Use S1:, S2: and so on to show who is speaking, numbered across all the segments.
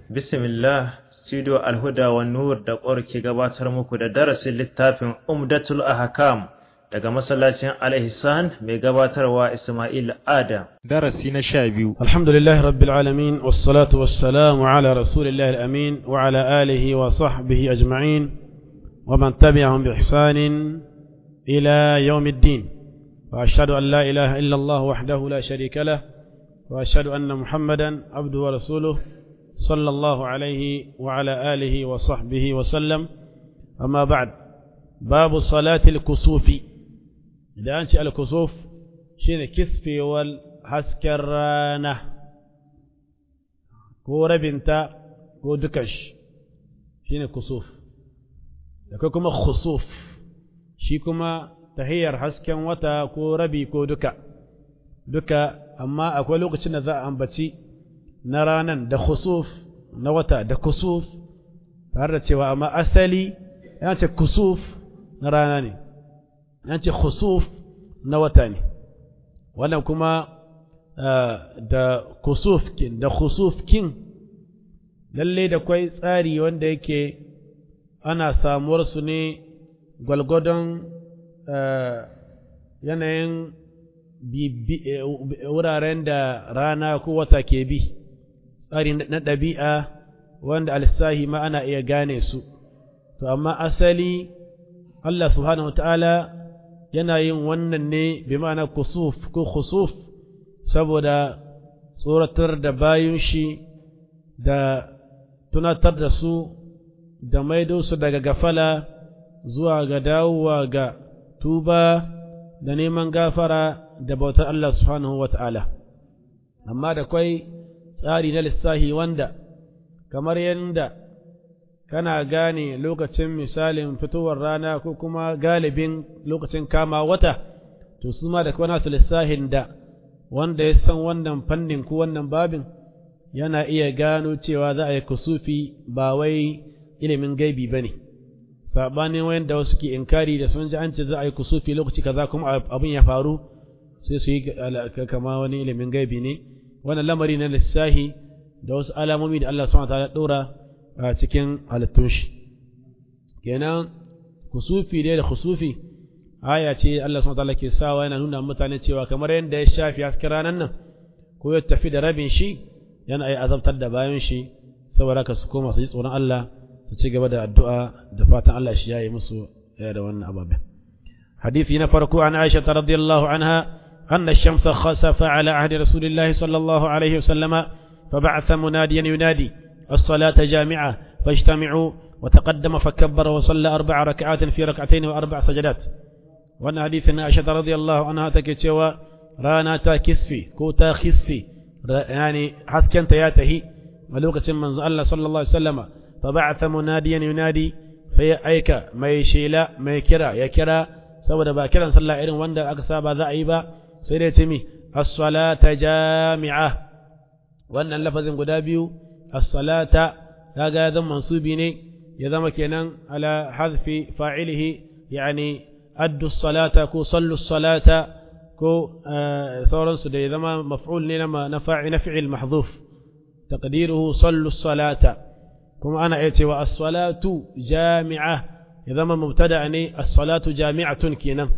S1: Bismillah, Studio Alhuda wa Nur da ƙwar ke gabatar muku da darasin littafin Umdatul Ahkam daga masallacin Al-Ihsan mai gabatarwa Ismail Adam. Darasi na 12.
S2: Alhamdulillahi Rabbil Alamin, wassalatu wassalamu ala Rasulillahi al-Amin wa ala alihi wa sahbihi ajma'in wa man tabi'ahum bi ihsanin ila yawmiddin. Wa ashhadu an la ilaha illa Allah wahdahu la sharika lah wa ashhadu anna Muhammadan abduhu wa rasuluhu صلى الله عليه وعلى آله وصحبه وسلم. أما بعد، باب صلاة الكسوف. إذا أنت الكسوف شين كسفي والحسكرانة كو ربنتا كو دكش شين كسوف. لكوكما خسوف شيكما تهير حسكا وتا كو ربي كو دكا أما أقول لك شين ذا أنبتي na ranan da khusuf na wata da kusuf tare da cewa amma asali yana ce kusuf na rana ne, yana ce khusuf na wata ne. wannan kuma da kusuf kin da khusuf kin lalle da kwai tsari wanda yake ana samuwar su ne gwalgwadon yanayin wuraren da rana ko wata ke bi, tsari na ɗabi'a wanda alisahi ma ana iya gane su. To amma asali Allah subhanahu ta'ala yana yin wannan ne bi ma'ana kusuf ko khusuf saboda tsoratar da bayun shi da tunatar da su da maido su daga gafala zuwa ga dawowa ga tuba da neman gafara da bautar Allah subhanahu ta'ala. Amma da kwai tsari na lissahi wanda kamar yadda kana gane lokacin misalin fitowar rana ko kuma galibin lokacin kama wata, to su ma da kuma nasu lissahin da wanda ya san wannan fannin ko wannan babin yana iya gano cewa za a yi kusufi ba wai ilimin gaibi ba ne, saɓanin wanda wasu ke inkari da sun ji an ce za a yi kusufi lokaci kaza kuma abin ya faru sai su yi kama wani ilimin gaibi ne. wannan lamari na lissahi da wasu alamomi da Allah subhanahu wa ta'ala ɗora a cikin halittun shi. kenan kusufi dai da khusufi aya ce Allah subhanahu wa ta'ala ke sawa yana nuna mutane cewa kamar yadda ya shafi hasken ranar nan ko ya tafi da rabin shi yana ai azabtar da bayan shi, saboda ka su koma su ji tsoron Allah su ci gaba da addu'a da fatan Allah shi yayi musu da wannan ababen. hadisi na farko an Aisha radiyallahu anha أن الشمس خسف على عهد رسول الله صلى الله عليه وسلم فبعث مناديا ينادي الصلاة جامعة فاجتمعوا، وتقدم فكبر وصلى 4 ركعات في 2 ركعتين و4 سجدات. وأن حديث عائشة رضي الله عنها تكتشوا رانا تا كسفي كوتا خسفي يعني حسكن تياته ملوكة من الله صلى الله عليه وسلم فبعث مناديا ينادي في أيك ما يشيلا ما يكرا يكرا سوى باكرا صلى الله عليه وسلم أكساب ذائبا sai dai ce mi as-salata jami'a. wannan lafazin guda biyu as-salata kaga ya zama mansubi ne, ya zama kenan ala hadfi fa'ilihi, yani addu as-salata ko sallu as-salata ko sauransu da ya zama maf'ul ne na fi'il mahdhuf taqdiruhu sallu as-salata. kuma ana iya cewa as-salatu jami'a ya zama mubtada ne, as-salatu jami'atun kenan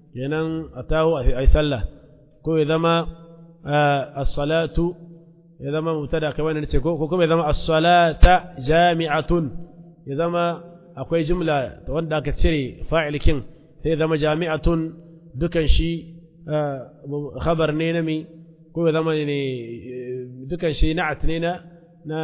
S2: atahu ay sallah, ko ya zama as-salatu ya zama mubtada kamar ne ce, ko kuma ya zama as-salata jami'atun ya zama akwai jumla wanda aka cire fa'ilkin sai ya zama jami'atun dukan shi khabar ne na mi, ko ya zama ne dukan shi na'at ne na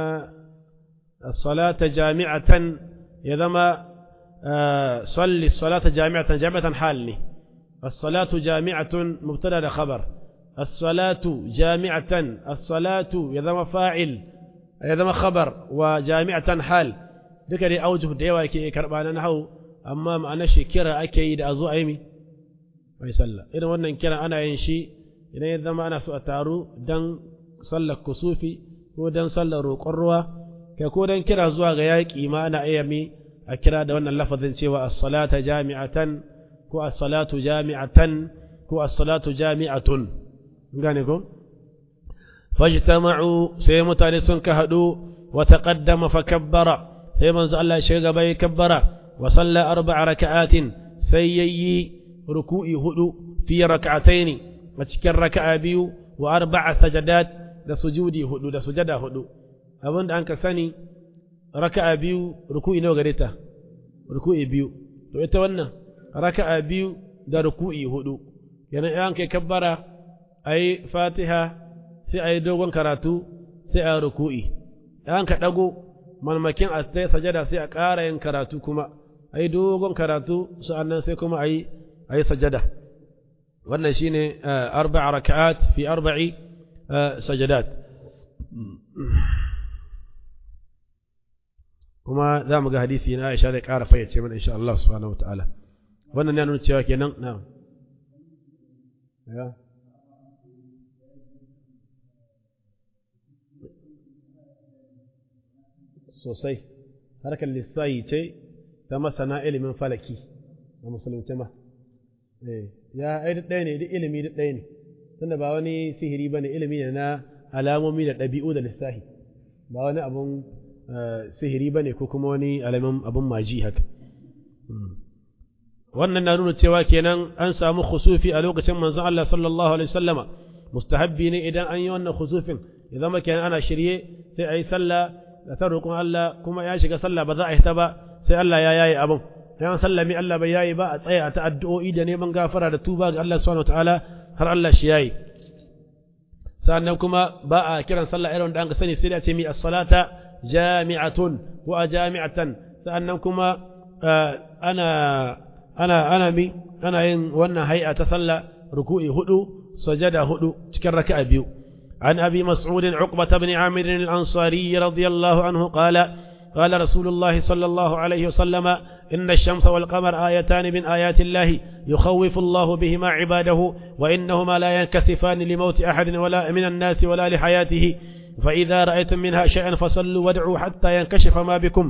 S2: as-salata jami'atan ya zama salli as-salata jami'atan hal ne. الصلاة جامعة مبتدا خبر، الصلاة جامعة الصلاة يذم فاعل يذم خبر وجامعة حال. ذكر أوجه ديوا كي كربانا نحو أما معنى شي كرا أكيد أزو أيمي ما يسلى. إذا وانا كرا أنا ينشي إذا يذم أنا سأتارو دن صلى كسوفي ودن صلى روق الروا ككودن كرا زوا غياك إما أنا أيمي أكرا دون اللفظ سوى الصلاة جامعة ko as-salatu jami'atan ko as-salatu jami'atun. gane ko fajtama'u sai mutane sun ka hadu وتقدم فكبر ثم الله شيغا باي كبر وصلى 4 ركعات سيي ركوعي هدو في ركعتين وتكن ركعة بيو و4 سجدات da sujudi hudu da sujada hudu abinda an ka sani raka'a biyu ruku'i nawa gare ta ruku'i biyu to ita wannan raka'a biyu da ruku'i hudu yana an kai kabbara ayi fatiha sai ayi dogon karatu sai ayi ruku'i an ka dago malmakin a sai sajada sai a ƙara yin karatu kuma ayi dogon karatu sa'annan sai kuma ayi sajada wannan shine 4 raka'at fi 4 سجدات kuma za mu ga hadisi na Aisha zai ƙara fayyace mana insha Allah subhanahu wataala wannan ya nuna cewa kenan na'am ya sosai harkar lissahi ce ta masana ilimin falaki a musulunci ma ya ai duk ɗaya ne duk ilimi duk ɗaya ne tunda ba wani sihiri bane ilimi ne na alamomi da ɗabi'u da lissahi ba wani abun sihiri bane ko kuma wani alamin abun maji haka wannan na nuna cewa kenan an samu khusufi a lokacin manzon Allah sallallahu alaihi wasallama mustahabbi ne idan an yi wannan khusufin ya zama kenan ana shirye sai ayi sallah da ta roƙon Allah kuma ya shiga sallah ba za a yi ta ba sai Allah ya yayi abun dan sallami Allah bai yayi ba a tsaya ta addu'o'i da neman gafara da tuba ga Allah subhanahu wataala har Allah shi yayi sannan kuma ba a kiran sallah irin da an sani sai da ce mi as-salata jami'atun wa jami'atan sannan kuma ana yin wannan hay'a ta sallah ruku'i hudu sajada hudu cikin raka'a biyu عن أبي مسعود عقبة بن عامر الأنصاري رضي الله عنه قال قال رسول الله صلى الله عليه وسلم إن الشمس والقمر آيتان من آيات الله يخوف الله بهما عباده وإنهما لا ينكسفان لموت أحد ولا من الناس ولا لحياته فإذا رأيتم منها شيئا فصلوا وادعوا حتى ينكشف ما بكم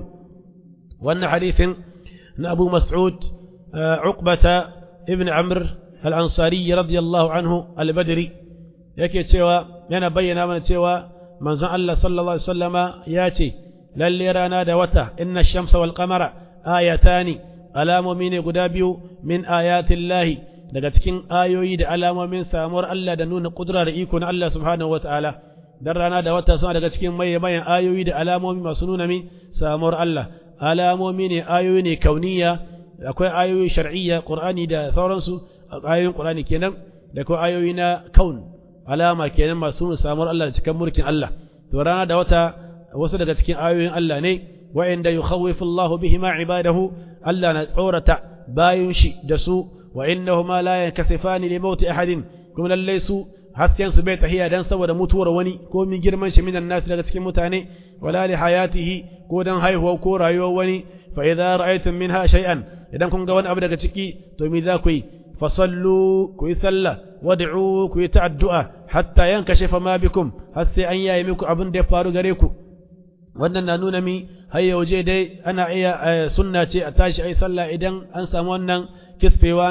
S2: وأن حديث أبو مسعود عقبة ابن عمرو الأنصاري رضي الله عنه البدري yake cewa yana bayyana mana cewa manzon Allah sallallahu alaihi wasallama ya ce lalle rana da wata inna shamsa wal qamara ayatani alamomi ne guda biyu min ayatillahi daga cikin ayoyi da alamomin samuwar Allah da nuna kudura da iko na Allah subhanahu wataala dan rana da wata suna daga cikin mayan ayoyi da alamomi masu nuna min samuwar Allah alamomi ne ayoyi ne kauniya akwai ayoyi shar'iyya qur'ani da sauransu ayoyin qur'ani kenan da kuma ayoyi na kaun alama kenan masu samuwar Allah da cikin mulkin Allah to rana da wata wasu daga cikin ayoyin Allah ne wa'inda yukhawifu Allah bihima ibadahu Allah na tsorata bayin shi da su wa innahuma la yankasifani li mauti ahadin kuma lalle su hasken su bai tahiya dan saboda mutuwar wani ko min girman shi minan nas daga cikin mutane wala li hayatihi ko dan haihuwa ko rayuwar wani fa idza ra'aytum minha shay'an idan kun ga wani abu daga ciki to me za ku yi fasallu ku yi sallah wad'u ku yi ta'addu'a hatta yankashifa ma bikum har sai an yayi muku abin da ya faru gare ku wannan na nuna mi har yauje dai ana iya sunna ce a tashi ai sallah idan an samu wannan kisfewa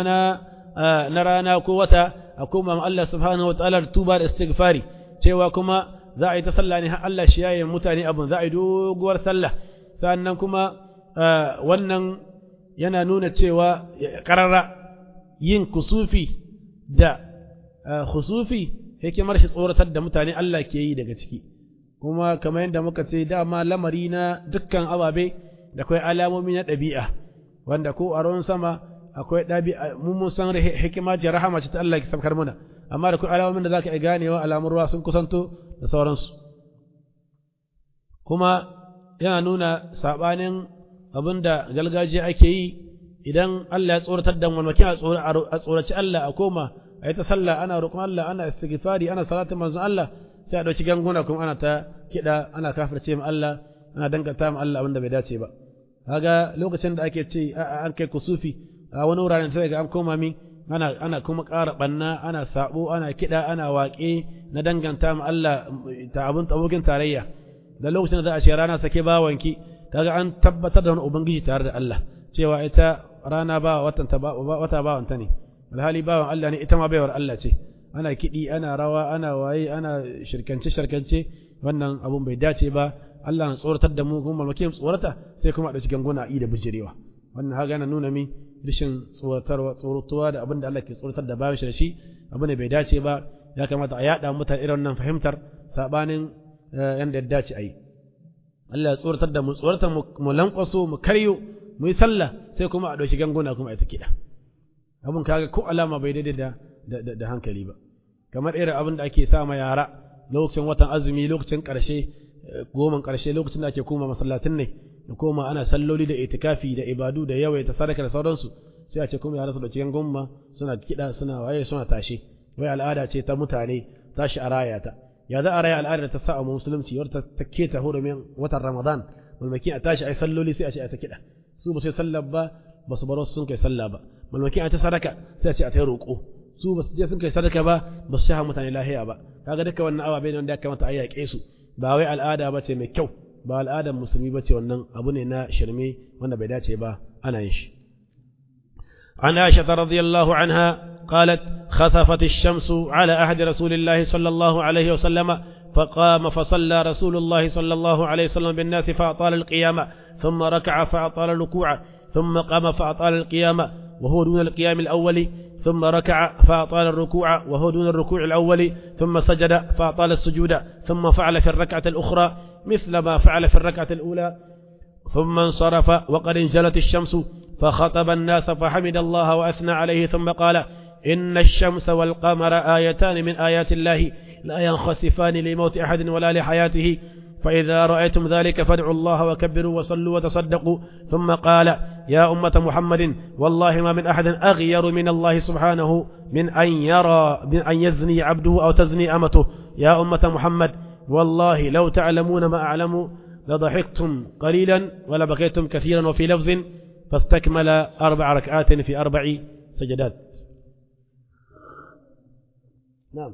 S2: na rana ko wata a koma Allah subhanahu wataala da tuba da istighfari cewa kuma za a yi ta sallah ne har Allah shi yayi mutane abin za a yi doguwar sallah sannan kuma wannan yana nuna cewa karara yin kusufi da khusufi hikimar shi tsoratar da mutane Allah ke yi daga ciki kuma kamar yadda muka ce dama lamari na dukkan ababe da akwai alamomi na ɗabi'a wanda ko a ruwan sama akwai ɗabi'a mun san hikima ce rahama ce ta Allah ki sabkar muna amma da akwai alamomin da zaka iya ganewa alamun ruwa sun kusanto da sauransu kuma yana nuna sabanin abinda gargajiya ake yi idan Allah ya tsoratar da mulkin a tsoraci Allah a koma a yi ta sallah ana roƙon Allah ana istighfari ana salatin manzon Allah sai a ɗauki ganguna kuma ana ta kiɗa ana kafirce ma Allah ana danganta ma Allah abinda bai dace ba kaga lokacin da ake ce an kai kusufi a wani wuraren sai ga an koma min ana kuma ƙara banna ana sabo ana kiɗa ana waƙe na danganta ma Allah ta abun abokin tarayya da lokacin da za a ce rana sake bawanki kaga an tabbatar da wani ubangiji tare da Allah cewa ita rana ba wata bawanta ne alhali bawan Allah ne ita ma baiwar Allah ce ana kiɗi ana rawa ana waye ana shirkance wannan abun bai dace ba Allah na tsoratar da mu kuma malmakin tsorata sai kuma a ɗauki ganguna a da bijirewa wannan haka yana nuna min rashin tsoratuwa da abin da Allah ke tsoratar da bayan shi da shi abin da bai dace ba ya kamata a yaɗa mutane irin wannan fahimtar sabanin yanda ya dace a yi Allah ya tsoratar da mu tsoratar mu lankwaso mu karyo mu yi sallah sai kuma a ɗauki ganguna kuma a ta kiɗa abin kaga ko alama bai daidai da hankali ba kamar irin abin da ake sa ma yara lokacin watan azumi lokacin ƙarshe goman ƙarshe lokacin da ake koma masallatin ne da koma ana salloli da itikafi da ibadu da yawaita sadaka da sauransu sai a ce kuma yara su da cikin gomma suna kiɗa suna waye suna tashe wai al'ada ce ta mutane tashi a raya ta ya za a raya al'ada ta sa a musulunci wadda ta keta hurumin watan ramadan malmaki a tashi a yi salloli sai a ce a ta kiɗa su ba sai sallah ba ba su baro sun kai sallah ba malmaki a ta sadaka sai a ce a ta yi roƙo su ba su je sun kai sadaka ba ba su sha mutane lahiya ba kaga duka wannan ababe ne wanda ya kamata a yaƙe su ba wai al'ada ba ce mai kyau ba al'adar musulmi ba ce wannan abu ne na shirme wanda bai dace ba ana yin shi عن عائشة رضي الله عنها قالت خسفت الشمس على عهد رسول الله صلى الله عليه وسلم فقام فصلى رسول الله صلى الله عليه وسلم بالناس فأطال القيامة ثم ركع فأطال الركوع ثم قام فأطال القيامة وهو دون القيام الأول ثم ركع فأطال الركوع وهو دون الركوع الأول ثم سجد فأطال السجود ثم فعل في الركعة الأخرى مثل ما فعل في الركعة الأولى ثم انصرف وقد انجلت الشمس فخطب الناس فحمد الله وأثنى عليه ثم قال إن الشمس والقمر آيتان من آيات الله لا ينخسفان لموت أحد ولا لحياته فإذا رأيتم ذلك فادعوا الله وكبروا وصلوا وتصدقوا ثم قال يا أمة محمد والله ما من أحد أغير من الله سبحانه من أن يزني عبده أو تزني أمته يا أمة محمد والله لو تعلمون ما أعلم لضحكتم قليلا ولبكيتم كثيرا وفي لفظ فاستكمل 4 ركعات في 4 سجدات نعم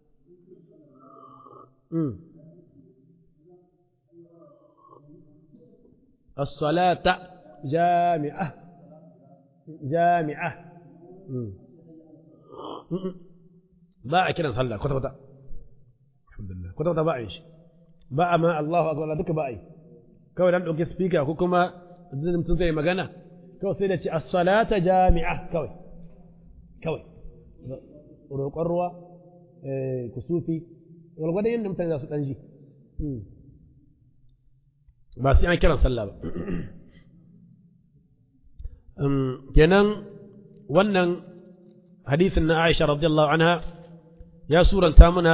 S2: الصلاة جامعة باع كده صلى كتبت الحمد لله كتبت باع شيء باع ما الله أكبر دك باع كوي dan dauke speaker ko kuma mutum zai magana kawai sai da ce as-salata jami'a kawai roƙon ruwa kusufi walgwadon yadda mutane za su ɗan ji ba sai an kiran sallah ba kenan wannan hadisin na Aisha radiyallahu anha ya suranta muna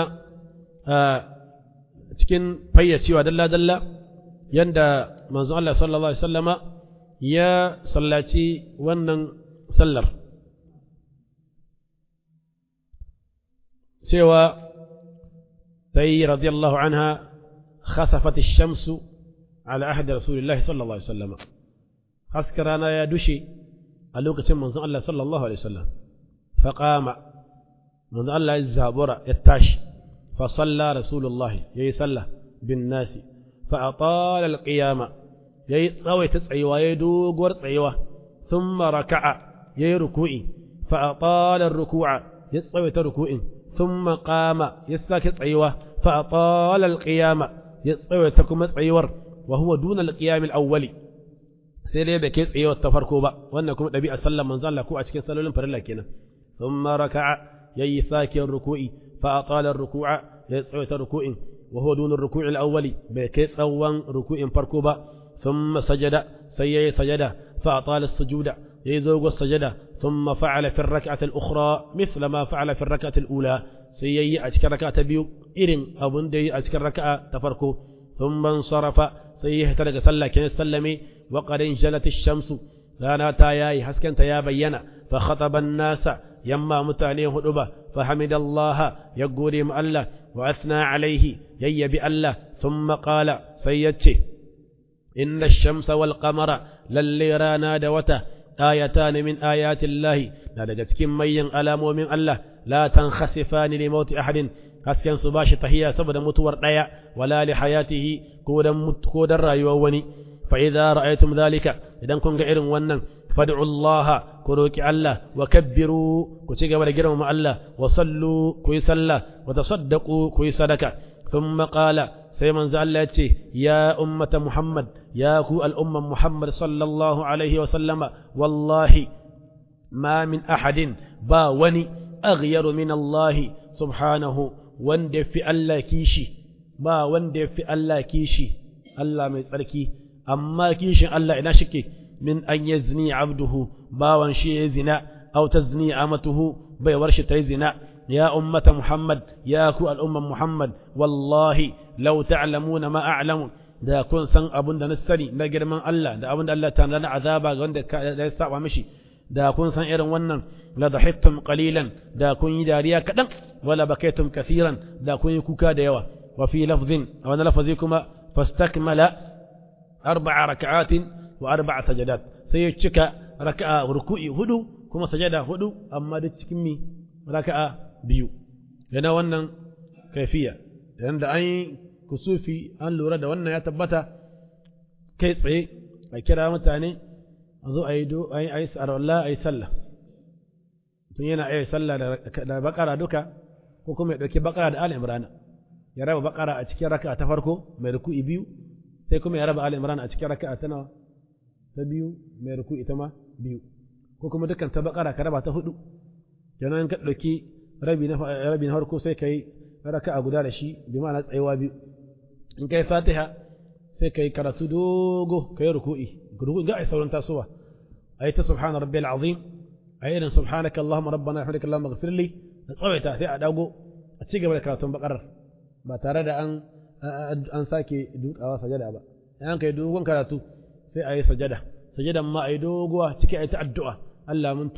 S2: cikin fayyacewa dalla-dalla yanda manzo Allah sallallahu alaihi wasallama ya sallaci wannan sallar cewa sai radiyallahu anha khasafat ash-shamsu ala ahdi rasulillahi sallallahu alaihi wasallam haskarana ya dushe a lokacin manzon Allah sallallahu alaihi wasallam faqama manzon Allah ya zabura ya tashi fa salla rasulullahi yayi sallah bin nasi fa atala al-qiyama yayi tsawaita tsayuwa yayi doguwar tsayuwa thumma raka'a yayi ruku'i fa atala ar-ruku'a ya tsawaita ruku'in thumma qama ya sake tsayuwa fa atala al-qiyama ya tsawaita kuma tsayuwar wa huwa duna al-qiyam al-awwali sai dai bai kai tsayuwar ta farko ba wannan kuma dabi'a sallar manzo Allah ko a cikin sallolin farilla kenan thumma raka'a yayi sake ruku'i fa atala ar-ruku'a ya tsawaita ruku'in wa huwa duna ar-ruku'i al-awwali bai kai tsawon ruku'in farko ba thumma sajada sai yayi sajada fa atala as-sujuda yayi zogo sajada thumma fa'ala fi ar-rak'ati al-ukhra mithla ma fa'ala fi ar-rak'ati al-ula sai yayi a cikin raka'a ta biyu irin abun da yayi a cikin raka'a ta farko thumma sarafa sai ya hita daga sallah kenan sallame wa qad injalat ash-shamsu rana ta yayi haskenta ya bayyana fa khataba an-nasa yamma mutane hudu ba fa hamidallaha ya gode mu Allah wa athna alaihi yayyabi Allah thumma qala sai yace inna ash-shamsa wal qamara lalle rana da wata ayatan min ayati Allah na daga cikin mayyan alamomin Allah la tankhasifani li mauti ahadin hasken su bashi tahiya saboda mutuwar daya wala li hayatihi ko dan rayuwar wani fa idza ra'aytum dhalika idan kun ga irin wannan fad'u Allah ku roki Allah wa kabbiru ku ci gaba da girmama Allah wa sallu ku yi sallah wa tasaddaqu ku yi sadaka thumma qala sai manzo Allah ya ce ya ummata Muhammad ya ku al'umman Muhammad sallallahu alaihi wa sallama wallahi ma min ahadin ba wani aghyaru min Allah subhanahu wanda fi Allah kishi ba wanda fi Allah kishi Allah mai tsarki amma kishin Allah ina shike min an yazni abduhu bawan shi ya zina aw tazni amatuhu bai warshi ta zina ya ummata Muhammad ya ku al'umman Muhammad wallahi law ta'lamuna ma a'lamu da kun san abun da na sani na girman Allah da abun da Allah ta na azaba ga wanda ya saba mishi da kun san irin wannan la dhahittum qalilan da kun yi dariya kadan wala bakaitum kaseeran da kun yi kuka da yawa wa fi lafzin wa lafzi kuma fastakmala 4 rak'atin wa 4 sajadat sai ya cika raka'a ruku'i 4 kuma sajada 4 amma duk cikin mi raka'a 2 yana wannan kaifiya yanda an yi kusufi an lura da wannan ya tabbata kai tsaye a kira mutane a zo a yi sarwallah a yi sallah tun yana a yi sallah da bakara duka ko kuma ya ɗauki bakara da al'imrana ya raba bakara a cikin raka ta farko mai ruku'i 2 sai kuma ya raba al'imrana a cikin raka ta nawa ta 2 mai ruku'i ta ma 2 ko kuma dukkan ta bakara ka raba ta 4 kenan ka ɗauki rabi na farko sai ka yi raka'a guda da shi bi ma'ana tsayewa 2 in kai fatiha sai kai karatu dogo kai ruku'i ga ai sauran tasowa ai ta subhana rabbiyal azim ai irin subhanaka allahumma rabbana wa bihamdika allahumma ighfir li da tsawaita sai a dago a ci gaba da karatun bakarar ba tare da an sake dukawa sajada ba an kai dogon karatu sai ayi sajadan ma ayi doguwa cikin ayi ta addu'a Allah mun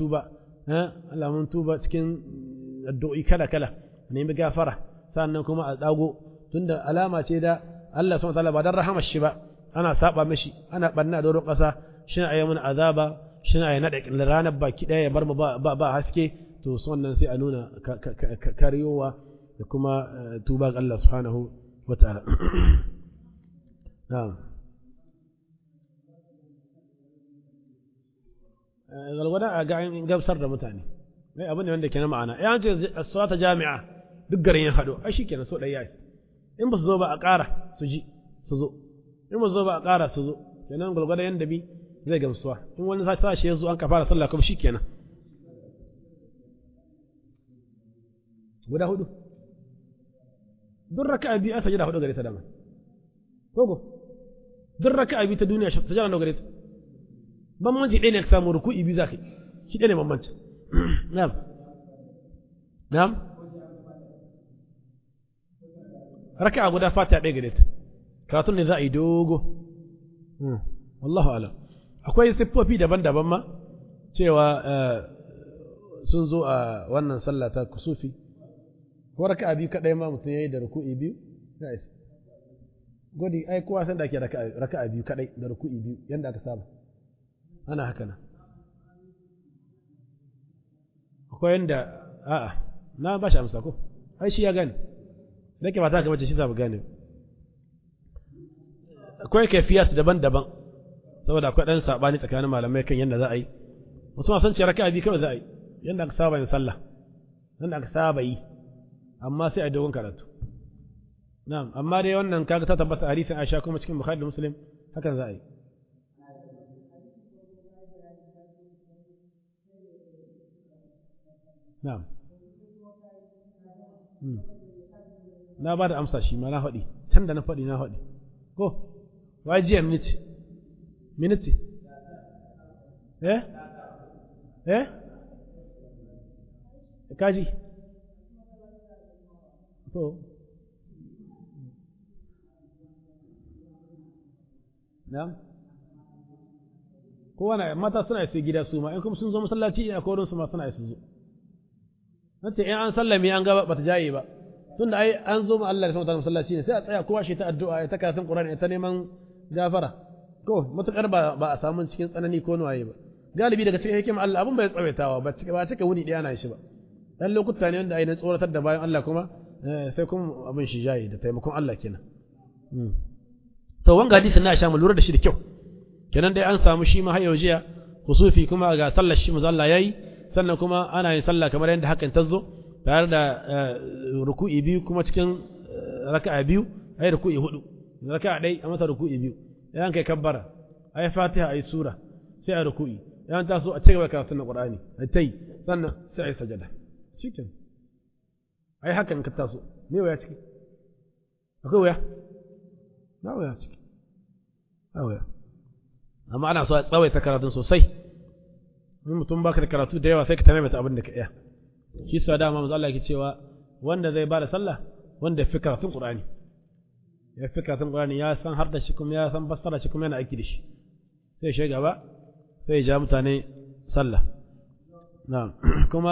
S2: tuba cikin addu'o'i kala nemi gafara sannan kuma a dago tunda alama ce da Allah subhanahu wataala ba dan rahamar shi ba ana saba mishi ana banna da ƙasa shin ayi mun azaba shin ayi nada ranar baki daya ya bar mu ba haske to wannan sai a nuna kariyowa da kuma tuba ga Allah subhanahu wataala na'am galwada a ga gamsar da mutane mai abin ne wanda ke na ma'ana ya ce as-salata jami'a duk garin ya hado ai shikenan so dai yayi in ba su zo ba a ƙara su ji su zo in ba su zo ba a ƙara su zo kenan gulgwada yanda bi zai gamsuwa in wani sashi ya zo an ka fara sallah kuma shikenan guda 4 duk raka'a biyu a sajada 4 gare ta dama kogo duk raka'a biyu ta duniya sajada 4 gare ta bambanci ɗaya ne ka samu ruku'i biyu zaka shi ɗaya ne bambanci na'am raka'a guda fatiha ɗaya gare ta karatun ne za a yi dogo wallahu alam akwai siffofi daban-daban ma cewa sun zo a wannan sallah ta kusufi ko raka'a biyu kaɗai ma mutum ya yi da ruku'i biyu ya isa gwadi ai kowa san da ake raka'a biyu kaɗai da ruku'i biyu yadda aka saba ana haka nan akwai yanda a'a na ba shi amsa ko ai shi ya gane da ke ba ta bace shi sa ba gane akwai kafiyat daban-daban saboda akwai dan sabani tsakanin malamai kan yanda za a yi wasu ma sun ce raka'a biyu kawai za a yi yanda aka saba yin sallah yanda aka saba yi amma sai a dogon karatu na'am amma dai wannan kaga ta tabbata hadisin Aisha kuma cikin Bukhari da Muslim hakan za a yi na'am na ba da amsa shi ma na faɗi can da na faɗi na faɗi ko wajiya miniti kaji to na'am kowane mata suna isa gida su ma in kuma sun zo masallaci a korin su ma suna isa zo nace in an sallame an ga bata jaye ba tunda ai an zo ma Allah da sama masallaci ne sai a tsaya kowa shi ta addu'a ya ta karatun Qur'ani ta neman gafara ko mutakar ba a samu cikin tsanani ko nawaye ba galibi daga cikin hikima Allah abun bai tsawaitawa ba cika wuni ɗaya na shi ba dan lokuta ne wanda ai na tsoratar da bayan Allah kuma sai kuma abin shi jaye da taimakon Allah kenan to wanga hadisin na sha mu lura da shi da kyau kenan dai an samu shi ma har jiya kusufi kuma ga sallar shi manzo Allah yayi sannan kuma ana yin sallah kamar yadda hakan ta zo tare da ruku'i biyu kuma cikin raka'a biyu ai ruku'i 4 raka'a dai a mata ruku'i 2 idan kai kabbara ai fatiha ai sura sai a ruku'i idan ta so a cigaba karatun Qur'ani ai tai sannan sai ai sajada shikenan ai hakan ka taso me waya ciki akwai waya na waya ciki waya amma ana so a tsawaita karatun sosai in mutum baka da karatu da yawa sai ka tamaita abin da ka iya shi sa dama manzo Allah yake cewa wanda zai bada sallah wanda ya fi karatun Qur'ani ya fi karatun Qur'ani ya san har da shi kuma ya san fassara shi kuma yana aiki da shi sai shi gaba sai ya ja mutane sallah na'am kuma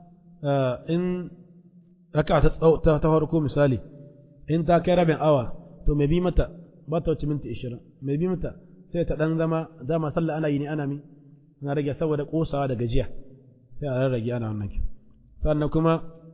S2: in raka ta farko misali in ta kai rabin awa to mai bi mata ba ta wuce minti 20 mai bi mata sai ta dan zama sallah ana yi ne ana na rage saboda kosawa da gajiya sai a rarrage ana wannan ki sannan kuma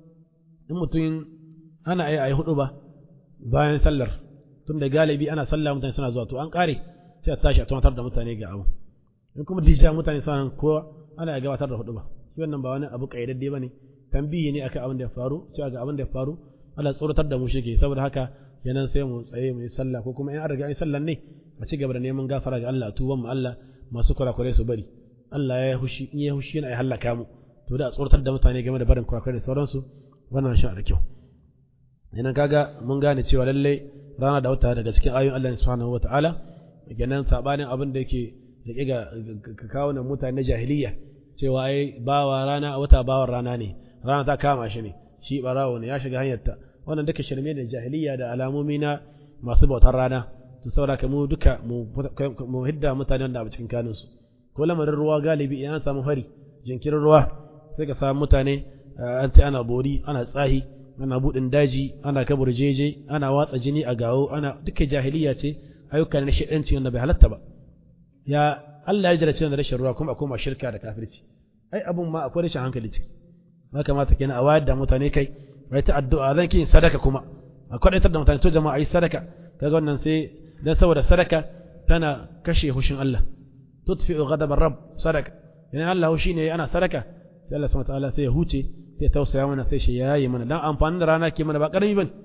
S2: in mutum ana yi hudu ba bayan sallar tun da galibi ana sallah mutane suna zuwa to an kare sai a tashi a tunatar da mutane ga abu in kuma disha mutane suna ko ana gabatar da hudu ba shi wannan ba wani abu kaidadde bane tambiyi ne akan abin da ya faru cewa ga abin da ya faru Allah tsoratar da mu shi ke saboda haka yanan sai mu tsaye mu yi sallah ko kuma in an riga an yi sallan ne a ci gaba da neman gafara ga Allah tuban mu Allah masu kurakurai su bari Allah ya hushi in ya hushi yana ya halaka mu to da tsoratar da mutane game da barin kurakurai da sauransu wannan shi da kyau idan kaga mun gane cewa lalle rana da wata daga cikin ayoyin Allah subhanahu wataala kenan sabanin abin da yake rike ga kawo nan mutane jahiliya cewa ai bawa rana wata bawan rana ne rana ta kama shi ne shi barawo ne ya shiga hanyarta wannan duka shirme da jahiliya da alamomi na masu bautar rana to saboda mu duka mu hidda mutanen da a cikin kanunsu ko lamarin ruwa galibi idan samu hari jinkirin ruwa sai ka samu mutane an ta ana bori ana tsahi ana budin daji ana kabur jeje ana watsa jini a gawo ana duka jahiliya ce ayyuka na shedanci wanda bai halatta ba ya Allah ya jarace da rashin ruwa kuma akwai ma shirka da kafirci ai abun ma akwai rashin hankali ciki ya kamata kenan a wayar da mutane kai bai ta addu'a zan ki sadaka kuma akwai daitar da mutane to jama'a yi sadaka kaga wannan sai dan saboda sadaka tana kashe hushin Allah tutfi'u ghadabar rabb sadaka idan Allah hushi ne ana sadaka sai Allah subhanahu wa ta'ala sai ya huce sai tausaya mana sai shi yayi mana dan amfanin da rana ke mana ba karami bane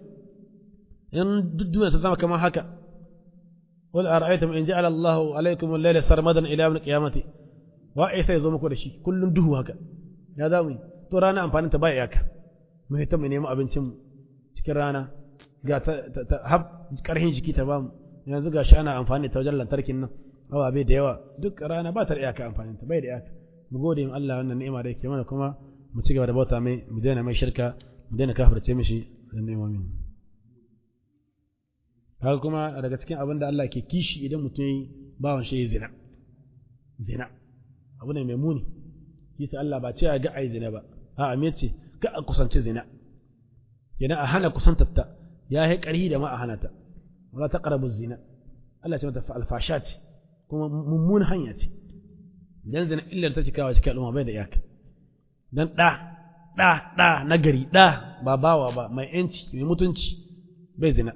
S2: in duniya ta zama kamar haka wal ara'aytum in ja'ala Allahu alaykum al-layla sarmadan ila yawm al-qiyamati wa ai sai zo muku da shi kullun duhu haka ya zamu to rana amfanin ta ba iyaka mu ta mu nemi abincin cikin rana ga ta hab karhin jiki ta bamu yanzu gashi ana amfani da wajen lantarkin nan awa bai da yawa duk rana ba ta da iyaka amfanin ta bai da iyaka mu gode in Allah wannan ni'ima da yake mana kuma mu ci gaba da bauta mai mu daina mai shirka mu daina kafirce mishi da ni'imomin haka kuma daga cikin abin da Allah ke kishi idan mutum yi bawan shi zina abu ne mai muni kisa Allah ba ce a ga ai zina ba a me ce ga a kusanci zina yana a hana kusantarta ya yi ƙarhi da ma a hana ta wala taqrabu zina Allah ce mata alfasha ce kuma mummun hanya ce dan zina illar ta cikawa cikin al'umma bai da iyaka dan da na gari da ba bawa ba mai yanci mai mutunci bai zina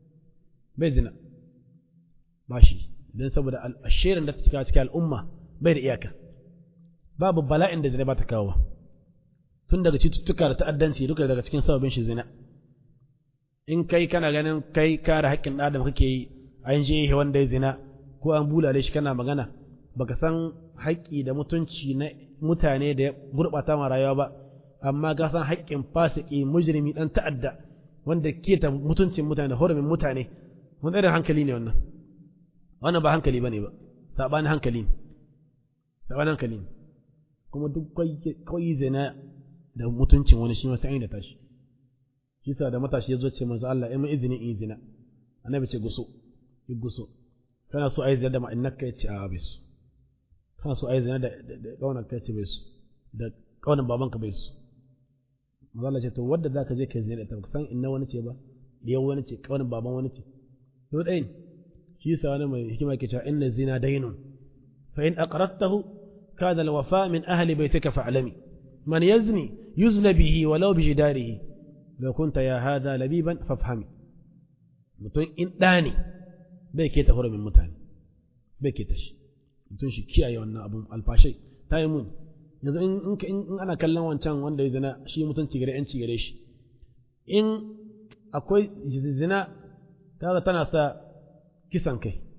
S2: ba shi dan saboda alsherin da ta cikawa cikin al'umma bai da iyaka babu bala'in da zina ba ta kawo tun daga cututtuka da ta'addanci duka daga cikin sababin shi zina in kai kana ganin kai kare haƙƙin ɗan adam kake yi an je wanda ya zina ko an bulale shi kana magana baka san haƙƙi da mutunci na mutane da ya gurɓata ma rayuwa ba amma ka san haƙƙin fasiki mujrimi dan ta'adda wanda ke ta mutuncin mutane da hurumin mutane wani irin hankali ne wannan ba hankali bane ba sabanin hankali ne kuma duk kai zina da mutuncin wani shi ma sai da tashi shi sa da matashi ya zo ce manzo Allah in izini in zina annabi ce guso kana so ai zina da ma'innaka yace a bisu kana so ai zina da kaunar ka yace bisu da kaunar babanka bisu manzo Allah ce to wanda zaka je kai zina da ta san inna wani ce ba diyan wani ce kaunar baban wani ce to dai shi sa wani mai hikima yake cewa inna zina daynun fa in aqradtahu kana alwafa min ahli baytika fa'lami man yazni yuzna bihi walau bi jidarihi law kunta ya hada labiban fafhami mutum in ɗani bai ke ta hurumin mutane bai ke ta shi mutum shi kiyaye wannan abun alfashai ta yi mun yanzu in ana kallon wancan wanda ya zina shi mutunci gare yanci gare shi in akwai zina kaga tana sa kisan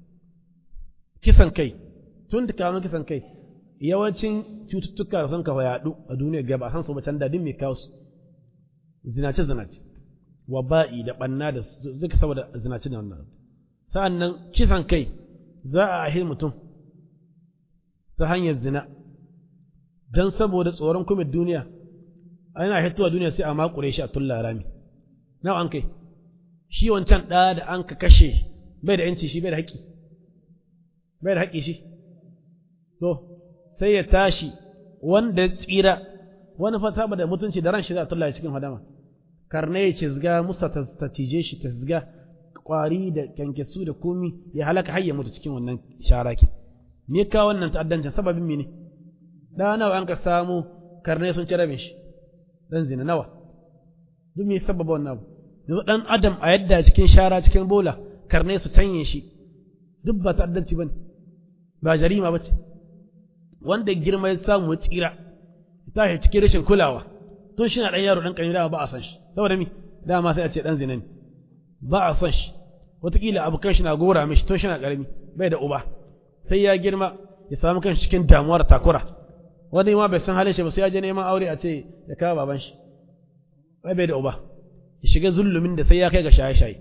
S2: kai tun da kawo kisan kai yawancin cututtuka da sun kafa yaɗu a duniya gaba san su bacan dadin mai kawo su zinace waba'i da ɓanna da duka saboda zinace da wannan sa'an nan kisan kai za a ahi mutum ta hanyar zina don saboda tsoron kuma duniya ana hitowa duniya sai a makure shi a tulla rami nawa an kai shi wancan ɗa da an ka kashe bai da ‘yanci shi bai da haƙƙi shi to sai ya tashi wanda tsira wani fata da mutunci da ran shi za a tulla cikin hadama karne ya cizga musa ta cije shi ta zga kwari da kyankyasu da komi ya halaka har ya mutu cikin wannan sharakin me ka wannan ta'addancin sababin mene da nawa an ka samu karne sun ci rabin shi dan zina nawa duk me sababa wannan abu yanzu dan adam a yadda cikin shara cikin bola karne su tanye shi duk ba ta'addanci bane ba jarima bace wanda girma ya samu tsira ta shi cikin rashin kulawa tun shi na dan yaro dan kanyi ba a san shi saboda mi dama sai a ce dan zina ne ba a son shi wataƙila abokan shi na gora mishi tun shi na ƙarami bai da uba sai ya girma ya samu kan cikin damuwar takura wani ma bai san halin shi ba sai ya je neman aure a ce ya kawo baban shi bai da uba ya shiga zulumin da sai ya kai ga shaye-shaye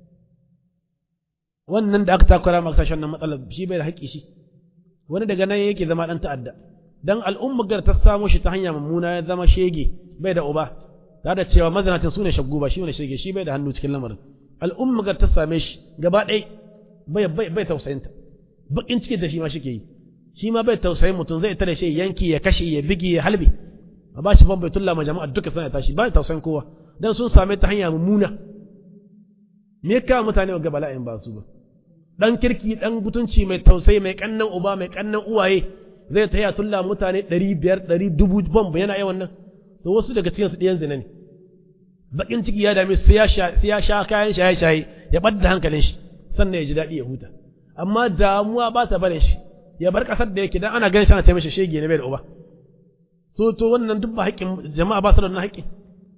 S2: wannan da aka takura maka sashen nan matsalar shi bai da haƙƙi shi wani daga nan yake zama ɗan ta'adda dan al'ummar gar ta samo shi ta hanya mummuna ya zama shege bai da uba ta da cewa mazanatin su ne shaggu ba shi ne shege shi bai da hannu cikin lamarin al'ummar gar ta same shi gaba ɗaya bai tausayinta bakin cikin da shi ma shike yi shi ma bai tausayin mutum zai tare shi yanki ya kashe ya bigi ya halbe a ba shi ban baitulla ma jama'a duka sana tashi bai tausayin kowa dan sun same ta hanya mummuna me ka mutane ga bala'in ba su ba dan kirki dan mutunci mai tausayi mai kannan uba mai kannan uwaye zai taya tulla mutane 500 1000 bomb yana yi wannan to wasu daga cikin su diyan zina ne bakin ciki ya dame sai ya sha kayan shaye-shaye ya ɓadda hankalin shi sannan ya ji daɗi ya huta amma damuwa ba ta barin shi ya bar ƙasar da yake dan ana ganin shi ana ce mishi shege ne bai da uba so to wannan duk ba haƙƙin jama'a ba su da wannan haƙƙin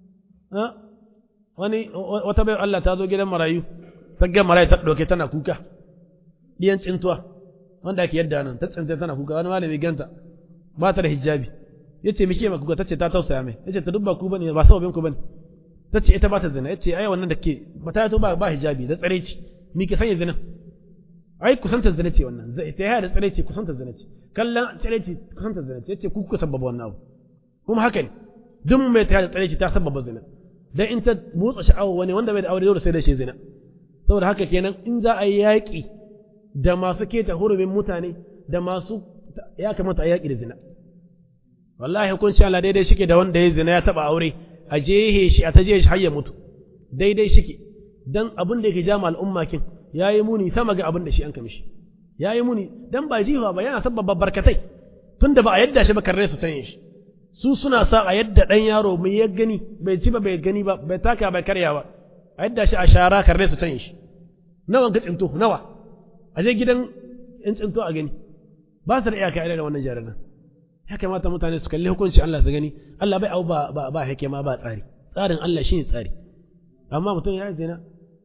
S2: wani wata bai Allah ta zo gidan marayu ta ga marayu ta ɗauke tana kuka diyan tsintuwa wanda ake yadda nan ta tsinta tana kuka wani malami ganta ba ta da hijabi yace mike ma kuka tace ta tausaya mai yace ta dubba ku bane ba sababin ku bane tace ita ba ta zina yace ai wannan da ke ba ta to ba hijabi da tsareci mi ke sanya zina ai kusanta zina ce wannan zai ta yaya da tsareci kusanta zina ce kallon tsareci kusanta zina ce yace ku kuka sababa wannan abu kuma haka ne duk mai ta da tsareci ta sababa zina dan in ta motsa sha'awa wani wanda bai da aure dole sai da shi zina saboda haka kenan in za a yi yaƙi da masu keta hurumin mutane da masu ya kamata a yaƙi da zina wallahi hukunci Allah daidai shike da wanda ya zina ya taba aure a jehe shi a ta jehe shi har ya mutu daidai shike dan abin da yake jama al'umma kin yayi muni sama ga abin da shi an kamishi yayi muni dan ba jiwa ba yana sababa barkatai tunda ba a yadda shi ba karre su tanye shi su suna sa a yadda dan yaro mai ya gani bai ci ba bai gani ba bai taka bai karya ba a yadda shi a shara karre su tanye shi nawa ga tsinto nawa a je gidan in tsinto a gani ba su da iyaka irin wannan jaranan ya kamata mutane su kalli hukunci Allah su gani Allah bai au ba hikima ba tsarin Allah shine tsari amma mutum ya zina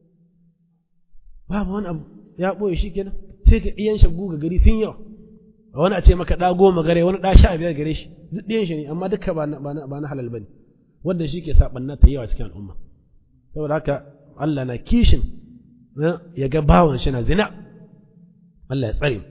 S2: babu wani abu ya boye shi kenan sai ka iyan shaggu ga gari sun yawa wani a ce maka da 10 gare wani da 15 gare shi duk ɗiyan shi ne amma duka ba na halal bane wanda shi ke sabanna ta yawa cikin al'umma saboda haka Allah na kishin ya ga bawan shi na zina Allah ya tsare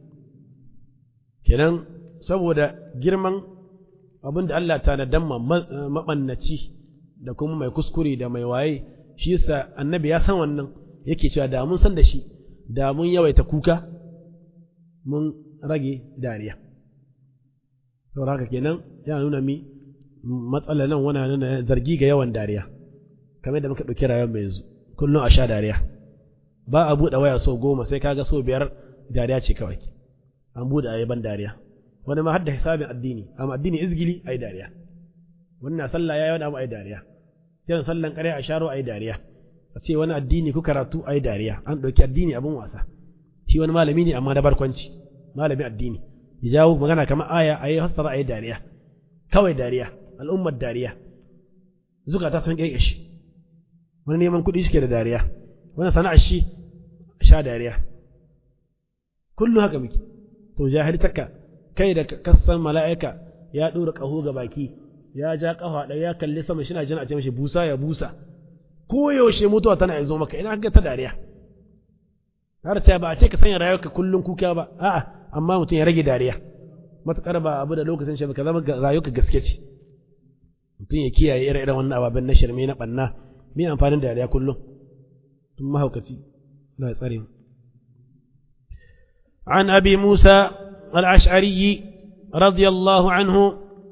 S2: kenan saboda girman abin da Allah ta nadan maɓannaci da kuma mai kuskure da mai waye shi yasa annabi ya san wannan yake cewa da mun san da shi da mun yawaita kuka mun rage dariya saboda haka kenan ya nuna mi matsala nan wana nuna zargi ga yawan dariya kamar da muka ɗauki rayuwar mai yanzu kullum a sha dariya ba a buɗe waya so 10 sai kaga so 5 dariya ce kawai an buɗe a ban dariya wani ma hadda hisabin addini amma addini izgili ai dariya wannan sallah yayi wani abu ai dariya kiran sallan kare a sharo ai dariya a ce wani addini ku karatu ai dariya an dauki addini abun wasa shi wani malami ne amma da barkwanci malami addini ya jawo magana kamar aya ayi hasara ai dariya kawai dariya al'ummar dariya zukata sun keke shi wani neman kuɗi suke da dariya wannan sana'ar shi sha dariya kullum haka muke to jahiltaka kai da kasan mala'ika ya dora kaho ga baki ya ja kafa ɗaya ya kalli sama shi na jin a ce mashi busa ya busa ko yaushe mutuwa tana zo maka ina ga ta dariya har ta ba a ce ka sanya rayuwarka kullum kuka ba a'a amma mutum ya rage dariya matukar ba abu da lokacin shi ka zama rayuwarka gaske ce mutum ya kiyaye ire-iren wannan ababen na shirme na banna me amfanin dariya kullum tun mahaukaci la tsare عن أبي موسى الأشعري رضي الله عنه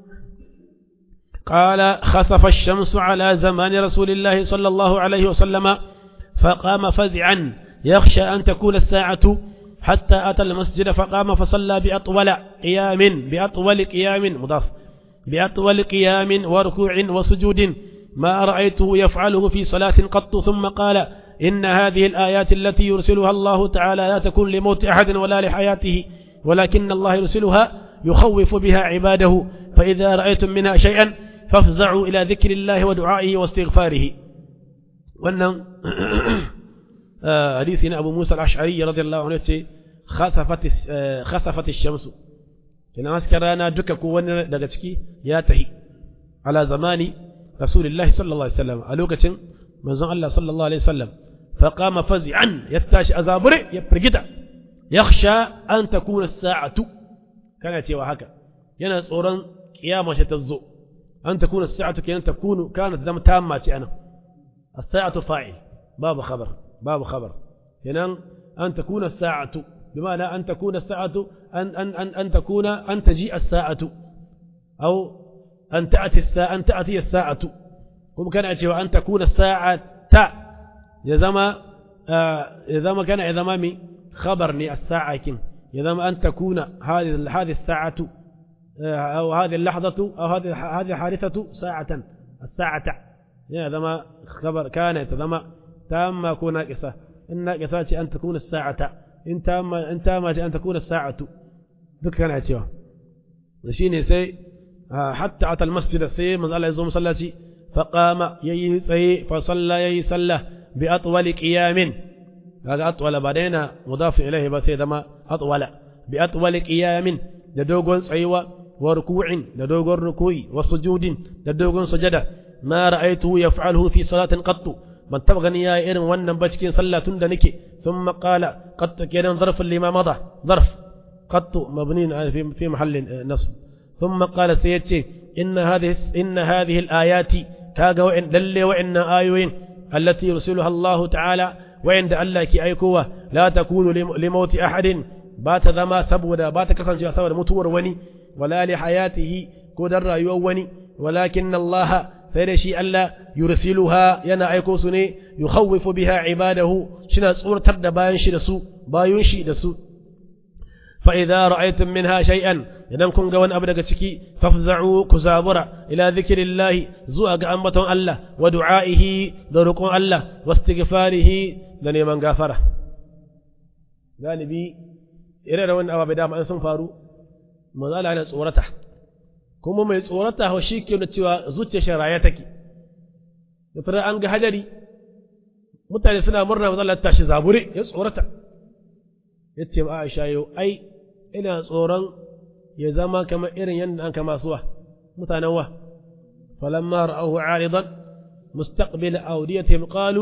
S2: قال خسف الشمس على زمان رسول الله صلى الله عليه وسلم فقام فزعا يخشى أن تكون الساعة حتى أتى المسجد فقام فصلى بأطول قيام وركوع وسجود ما رأيته يفعله في صلاة قط ثم قال إن هذه الآيات التي يرسلها الله تعالى لا تكون لموت أحد ولا لحياته ولكن الله يرسلها يخوف بها عباده فإذا رأيتم منها شيئا فافزعوا إلى ذكر الله ودعائه واستغفاره وأن حديثنا أبو موسى الأشعري رضي الله عنه خسفت الشمس كنا مسكرانا دكك ونردتك ياتهي على زمان رسول الله صلى الله عليه وسلم ألوكة منزون الله صلى الله عليه وسلم فقام فزعا يتاشي أزابري يبرقدا يخشى أن تكون الساعة كانت وهكا ينا صورا قيامة تزو أن تكون الساعة كانت ذم تامة أنا الساعة فاعل باب خبر هنا أن تكون الساعة بمعنى أن تكون الساعة أن تجيء الساعة أو أن تأتي الساعة كم كان أتوا أن تكون الساعة إذا كان إذا خبرني الساعة كن إذا أن تكون هذه الساعة أو هذه اللحظة أو هذه الحادثة ساعة الساعة إذا ما خبر كانت إذا ما تام كون ناقصة إن ناقصة أن تكون الساعة إن تام أن تكون الساعة ذك كان أتوا وشيني سي حتى أتى المسجد سي من الله يزوم صلاتي فقام يسي فصلى يسلى بأطول قيام هذا أطول بعدين مضاف إليه بس إذا أطول بأطول قيام لدوغن صيوة وركوع لدوغن ركوع وسجود لدوغن سجدة ما رأيته يفعله في صلاة قط من تبغني يا إرم ونن بشكين صلى تندنك ثم قال قط كان ظرف لما مضى ظرف قط مبني في محل نصب ثم قال سيدتي إن هذه الآيات كاغا وإن دل وإن آيوين التي يرسلها الله تعالى وعند الله كي أيكوه لا تكون لموت أحد بات ذما سبودا بات كسن شيء سبودا متور وني ولا لحياته كدر يوني ولكن الله فيرشي ألا يرسلها ينا أيكوسني يخوف بها عباده شنا صورة ترد باين شي دسو فإذا رأيتم منها شيئا idan kun ga wani abu daga ciki fafza'u ku zabura ila zikrillahi zuwa ga ambaton Allah wa du'aihi da roƙon Allah wastighfarihi da neman gafara galibi irin wannan abu da ma sun faru manzo Allah yana tsorata kuma mai tsorata ho shi ke nuna cewa zuciyar shi raye take da fara an ga hadari mutane suna murna manzo Allah tashi zabure ya tsorata yace ma Aisha yau ai ina tsoron ya zama kamar irin yadda an kama suwa mutanen wa falamma ra'ahu 'aridan mustaqbil awdiyatihim qalu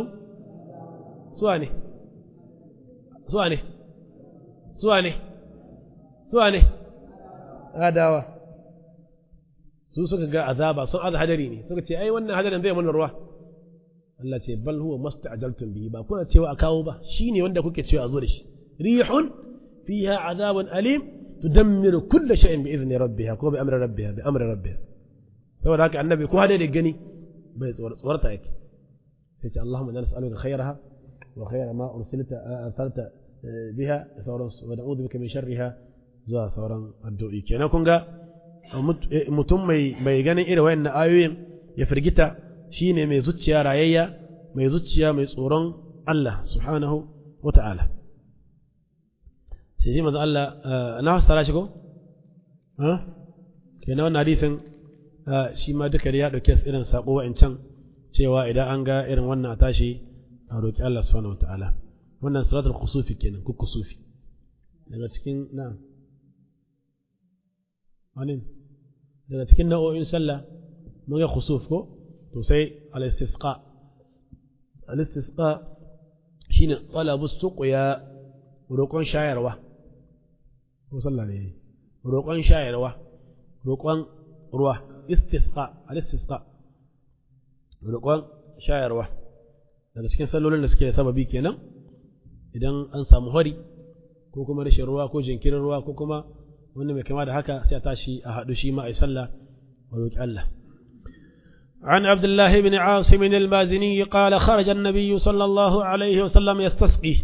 S2: suwa ne adawa su suka ga azaba sun aza hadari ne suka ce ai wannan hadarin zai mana ruwa Allah ce bal huwa musta'jaltum bihi ba kuna cewa a kawo ba shine wanda kuke cewa a zo da shi rihun fiha azabun alim تدمر كل شيء بإذن ربها كو بأمر ربها فهو ذاك النبي كو هذا يجني بيت ورطة هيك فيت اللهم إنا نسألك خيرها وخير ما أرسلت بها ونعوذ بك من شرها زوا ثورا الدوئي كنا كونغا mutum mai ganin irin wayannan ayoyin ya firgita shine mai zuciya rayayya mai zuciya mai tsoron Allah subhanahu wata'ala sai manzo Allah na fassara shi ko kenan wannan hadisin shi ma duka ya dauke irin sako wa'ancan cewa idan an ga irin wannan a tashi a roƙi Allah subhanahu wataala wannan salatul kusufi kenan ku kusufi daga cikin na'am anin daga cikin nau'o'in sallah mun ga khusuf ko to sai al-istisqa shine talabu suqya roƙon shayarwa ko sallah ne roƙon shayarwa roƙon ruwa al-istisqa roƙon shayarwa daga cikin sallolin da suke da sababi kenan idan an samu hari ko kuma rashin ruwa ko jinkirin ruwa ko kuma wanda mai kama da haka sai a tashi a haɗu shi ma a yi sallah wa roƙi Allah. عن عبد الله بن عاصم المازني قال خرج النبي صلى الله عليه وسلم يستسقي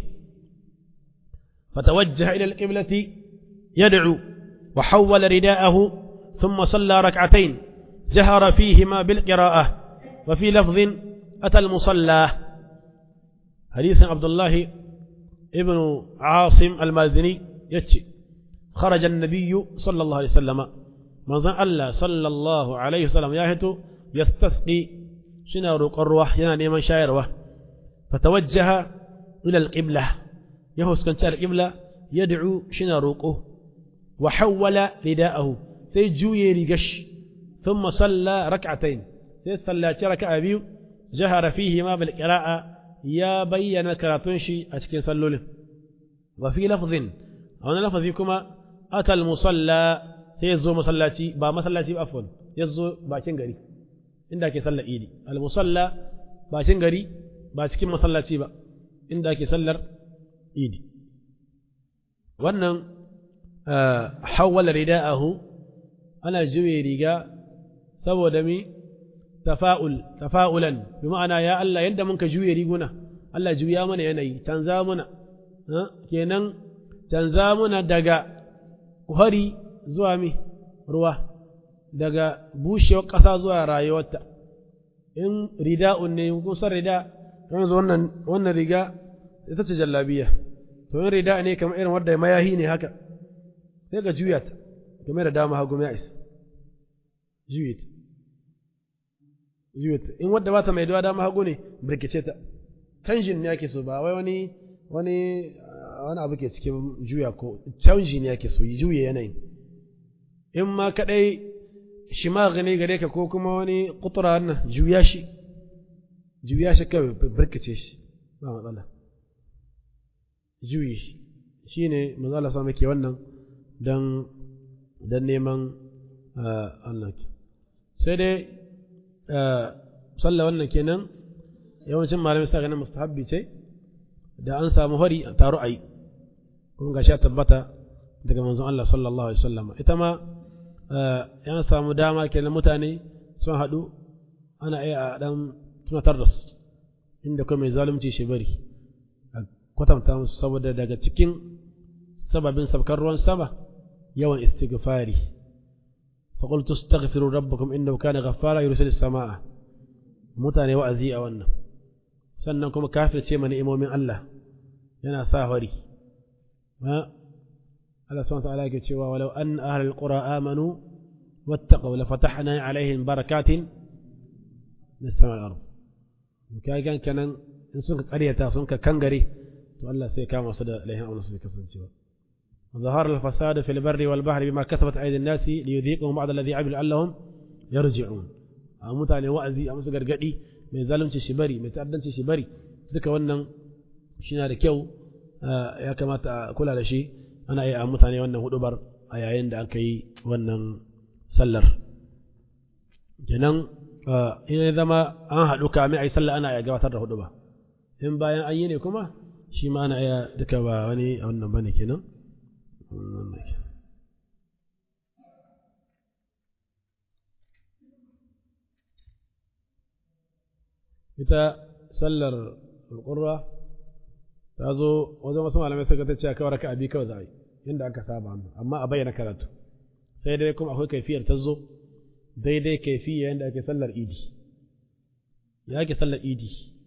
S2: فتوجه إلى القبلة يدعو وحول رداءه ثم صلى ركعتين جهر فيهما بالقراءة وفي لفظ أتى المصلى حديث عبد الله ابن عاصم المازني يتشي خرج النبي صلى الله عليه وسلم منظر الله صلى الله عليه وسلم ياهتو يستسقي شنا روق الروح يعني من شايروه فتوجه إلى القبلة يهوس كان شار القبلة يدعو شنا روقه وحول رداءه سيجوي رقش ثم صلى ركعتين سيصلى ركعة بيو جهر فيهما بالقراءة يا بين كراتونشي أتكين صلوله وفي لفظ أنا لفظكما أتى المصلى سيزو مصلاتي با مصلاتي بأفضل يزو باكين غري inda ake sallar idi al-musalla ba cikin gari ba cikin masallaci ba inda ake sallar idi wannan hawala rida'ahu ana juye riga saboda mi tafa'ulan bi ma'ana ya Allah yadda mun ka juye riguna Allah juya mana yanayi canza muna kenan canza muna daga hari zuwa mi ruwa daga bushewar ƙasa zuwa rayuwarta in rida'un ne kusan rida yanzu wannan riga ita ce jallabiya to in rida ne kamar irin wadda mayahi ne haka sai ka juya ta kamar da dama hagu ya isa juya ta in wadda ba ta mai dawa dama hagu ne birkice ta canjin ne ake so ba wai wani abu ke cikin juya ko canji ne ake so juya yanayin in ma kadai shimag ne gare ka ko kuma wani kutura wannan juya shi kawai barkace shi ba matsala juyi shi ne mazala sa muke wannan don neman Allah sai dai sallah wannan kenan yawancin malamai sa ganin mustahabbi ce da an samu hari a taro ayi kuma ga sha tabbata daga manzon Allah sallallahu alaihi wasallam ita ma yan samu dama kenan mutane sun haɗu ana iya a ɗan tunatar da su inda kuma mai zalunci shi bari a kwatanta musu saboda daga cikin sababin sabkar ruwan sama yawan istighfari فقلت استغفروا ربكم إنه كان غفارا يرسل السماء mutane wa'azi a wannan sannan kuma kafirce mana imomin Allah yana sa hari Allah subhanahu wa ta'ala yake cewa walau an ahlul qura amanu wattaqaw la fatahna alaihim barakatin min samai wal ard kai gan kanan in sun ka ƙaryata sun ka kangare to Allah sai kama su da laihin abin su kasancewa ظهر الفساد في البر والبحر بما كسبت أيدي الناس ليذيقهم بعض الذي عملوا لعلهم يرجعون mutane wa'azi a musu gargadi mai zalunci shi bari mai ta'addanci shi bari duka wannan shi na da kyau ya kamata a kula da shi ana iya mutane wannan hudubar a yayin da aka yi wannan sallar kenan in ya zama an haɗu kame a yi sallah ana iya gabatar da huduba in bayan an yi ne kuma shi ma ana iya duka ba wani a wannan bane kenan ita sallar alƙurra ta zo wajen wasu malamai suka ta ce a kawar raka'a biyu kawai za a yi inda aka saba amma a bayyana karatu sai dai kuma akwai kaifiyar ta zo daidai kaifiya yadda ake sallar idi ya ake sallar idi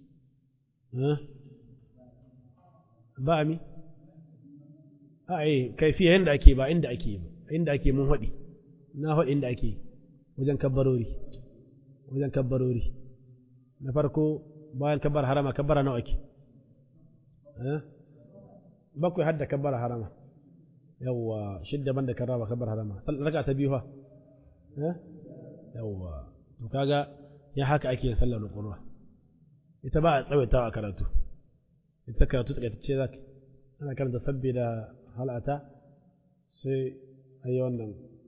S2: ba a mi a yi kaifiya yadda ake ba inda ake mun haɗi na haɗi inda ake wajen kabbarori na farko bayan kabbar harama kabbara nawa ake bakwai hadda kabbar harama yawwa shidda banda karaba kabbar harama raka ta biyu fa yawwa to kaga ya haka ake yin sallar qurra ita ba a tsawaitawa karatu ita karatu takaitacce zaki ana karanta sabbi da halata sai ayi wannan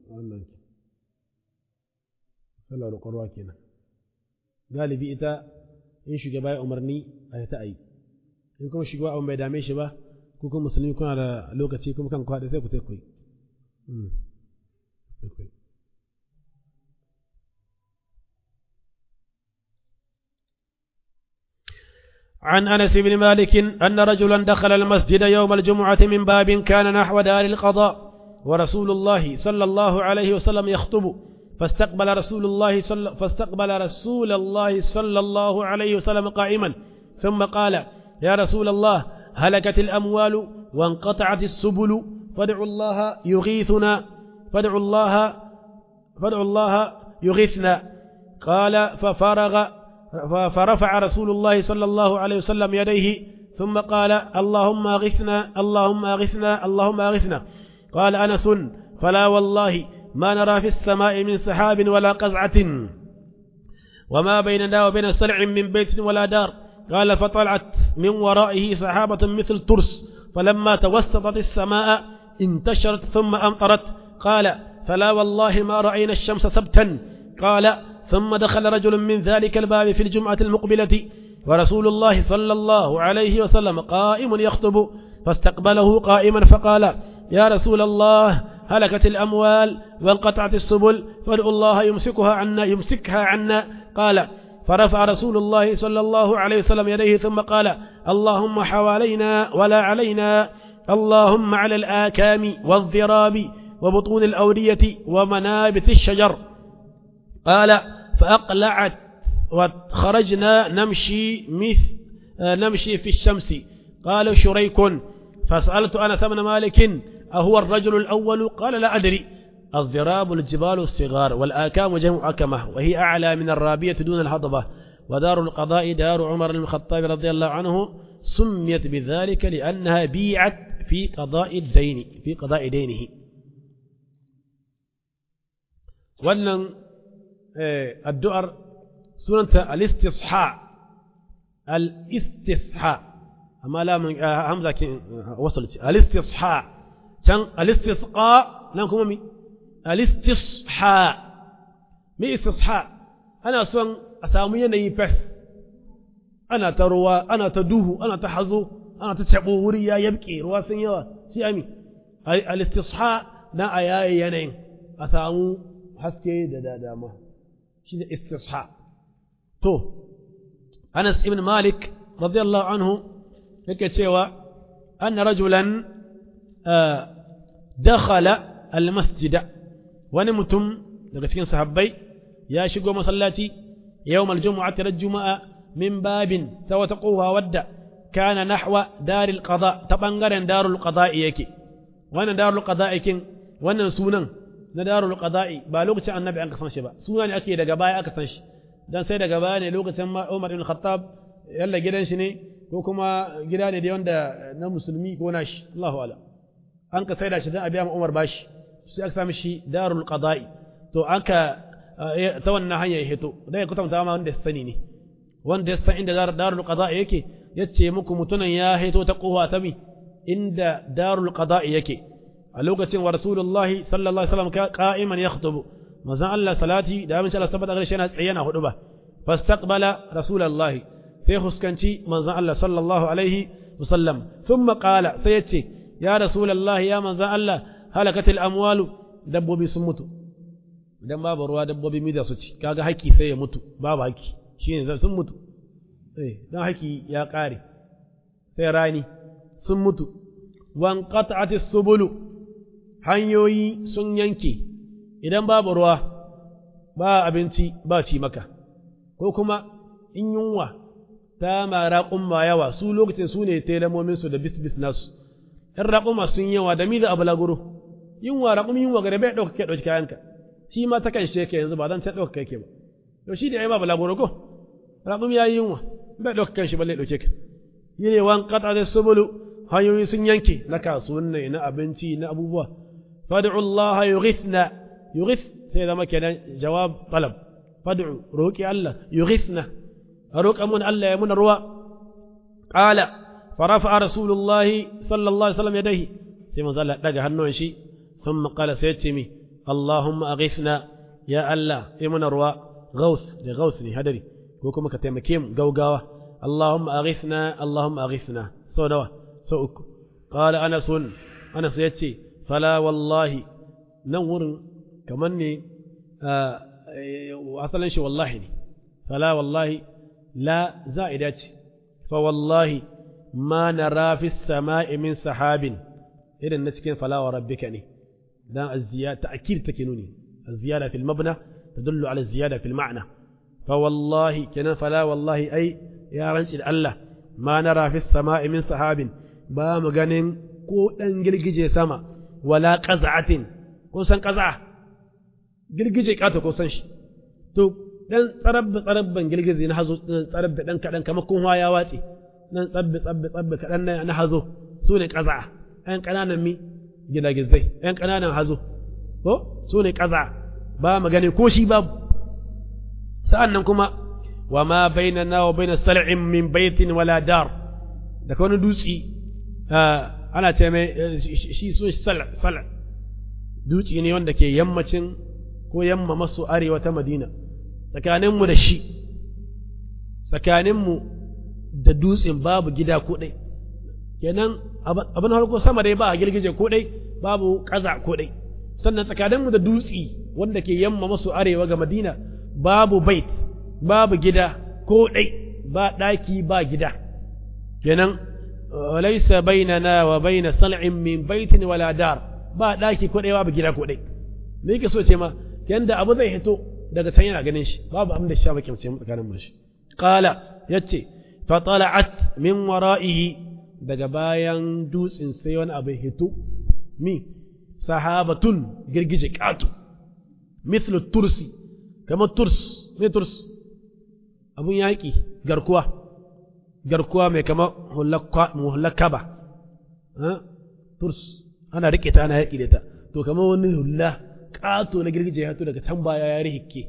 S2: sallar qurra kenan galibi ita in shugaba ya umarni a ta ayi in kuma shugaba abin bai dame shi ba ko kuma musulmi kuna da lokaci kuma kan kwaɗe sai ku ta koyi
S3: عن أنس بن مالك أن رجلا دخل المسجد يوم الجمعة من باب كان نحو دار القضاء ورسول الله صلى الله عليه وسلم يخطب فاستقبل رسول الله صلى الله عليه وسلم قائما ثم قال يا رسول الله هلكت الأموال وانقطعت السبل فادعوا الله يغيثنا فادعوا الله يغيثنا قال فرفع رسول الله صلى الله عليه وسلم يديه ثم قال اللهم أغثنا اللهم أغثنا اللهم أغثنا قال أنس فلا والله ما نرى في السماء من سحاب ولا قزعة وما بيننا وبين سلع من بيت ولا دار قال فطلعت من ورائه سحابة مثل ترس فلما توسطت السماء انتشرت ثم أمطرت قال فلا والله ما رأينا الشمس سبتا قال ثم دخل رجل من ذلك الباب في الجمعة المقبلة ورسول الله صلى الله عليه وسلم قائم يخطب فاستقبله قائما فقال يا رسول الله هلكت الأموال وانقطعت السبل فادعوا الله يمسكها عنا قال فرفع رسول الله صلى الله عليه وسلم يديه ثم قال اللهم حوالينا ولا علينا اللهم على الآكام والضراب وبطون الأودية ومنابت الشجر قال فأقلعت وخرجنا نمشي في الشمس قال شريك فسألت أنس بن مالك أهو الرجل الأول قال لا أدري الضراب الجبال الصغار والآكام جمع أكمة وهي أعلى من الرابية دون الهضبة ودار القضاء دار عمر بن الخطاب رضي الله عنه سميت بذلك لأنها بيعت في قضاء دينه وأن الدؤر سنة الاستصحاء أما لا من همزة وصلت الاستصحاء كان الاستسقاء لكم مي الاستصحاء مي استصحاء أنا أصلا أسامي نيبس أنا تروى أنا تدوه أنا تحزو أنا تتعبو وريا يبكي رواسن يوا سيامي الاستصحاء نا أياي ينين أسامو حسكي داما شنو استصحاء تو أنس ابن مالك رضي الله عنه yake cewa anna rajulan dakhala almasjida wani mutum daga cikin sahabbai ya shigo masallaci yawmal jumu'ati rajjuma'a min babin ta wata kowa wadda kana nahwa daril qada ta bangaren darul qada'i yake wannan darul qada'i kin wannan sunan na darul qada'i ba lokacin annabi an kasan shi ba suna ne ake daga baya aka san shi dan sai daga baya ne lokacin Umar ibn Khattab yalla gidan shi ne ko kuma gida ne da wanda na musulmi ko nashi Allahu ala an ka saida shi dan a biya ma Umar bashi sai aka sami shi darul qada'i to aka ta wannan hanya ya hito dai ya kutamta ma wanda ya sani ne wanda ya san inda darul qada'i yake yace muku mutunan ya hito ta kowa ta mi inda darul qada'i yake a lokacin wa rasulullahi sallallahu alaihi wasallam qa'iman yakhutubu manzon Allah salati da amince Allah sabbata gare shi yana tsaye yana hudu ba fastaqbala rasulullahi sai huskanci manzon Allah sallallahu alaihi wasallam thumma qala sai yace ya rasulullah ya manzon Allah halakatil amwalu dabbobi sun mutu idan babu ruwa dabbobi mi da su ci kaga haki sai ya mutu babu haki shine sun mutu dan haki ya kare sai rani sun mutu wan qat'atis subulu hanyoyi sun yanke idan babu ruwa ba abinci ba ci maka ko kuma in yunwa ta ma raƙumma yawa su lokacin su ne telemominsu da bisbis nasu ‘yan raƙumma sun yawa da mi da abu laguro raƙum yunwa gare bai ɗauka kai ɗauki kayanka shi ma ta kan sheke yanzu ba zan ta ɗauka kai ke ba to shi da ya ba balaguro ko raƙum ya yi yunwa bai ɗauka kan shi balle ɗauke ka yine wan qata da subulu hanyoyi sun yanke na kasuwanni na abinci na abubuwa fad'u Allah yughith sai zama kenan jawab talab fad'u roki Allah yughithna roƙa mun Allah ya muna ruwa qala farafa rasulullahi sallallahu alaihi wasallam yadayhi sai manzo Allah daga hannun shi thumma qala sai ce mi Allahumma aghithna ya Allah ya muna ruwa gaus da gaus ne hadari ko kuma ka taimake mu gaugawa Allahumma aghithna so dawa so uku qala Anas yace fala wallahi nan wurin kaman ne asalin shi wallahi ne fala wallahi la za'ida ce fa wallahi ma nara fi samai min sahabin idan na cikin fala wa rabbika ne dan az-ziyada ta'kid take nuni az-ziyada fil mabna tadullu ala az-ziyada fil ma'na fa wallahi kana fala wallahi ai ya ranci da Allah ma nara fi samai min sahabin ba mu ganin ko dan girgije sama wala qaz'atin ko san qaz'a girgije kato ko san shi to dan tsarabban girgize na hazo tsarabbe dan kadan kamar kun ya watse dan tsabbe kadan na hazo su ne qaz'a ɗan ƙananan gidagizai ɗan ƙananan hazo ko su ne ƙaza ba magane ko shi babu sa'an nan kuma wa ma bainana wa baina sal'in min baitin wala dar da wani dutsi ana ce mai shi so sal' dutsi ne wanda ke yammacin ko yamma maso arewa ta Madina tsakaninmu da shi tsakaninmu da dutsen babu gida ko ɗai kenan abin harko sama dai ba a girgije ko ɗai babu ƙaza ko ɗai sannan tsakaninmu da dutsi wanda ke yamma maso arewa ga Madina babu bait babu gida ko ɗai ba ɗaki ba gida kenan laysa bainana wa baina sal'in min baitin wala dar ba ɗaki ko ɗai babu gida ko ɗai me yake so ce ma yanda abu zai hito daga can yana ganin shi babu abin da shabakin sai tsakanin mu shi qala yace fa tala'at min wara'ihi daga bayan dutsen sai wani abu hito sahabatun girgije ƙato mithlu tursi kamar turs abun yaƙi garkuwa mai kamar hulakaba turs ana riƙe ta ana yaƙi da ta to kamar wani hulla ƙato na girgije ya hito daga can baya ya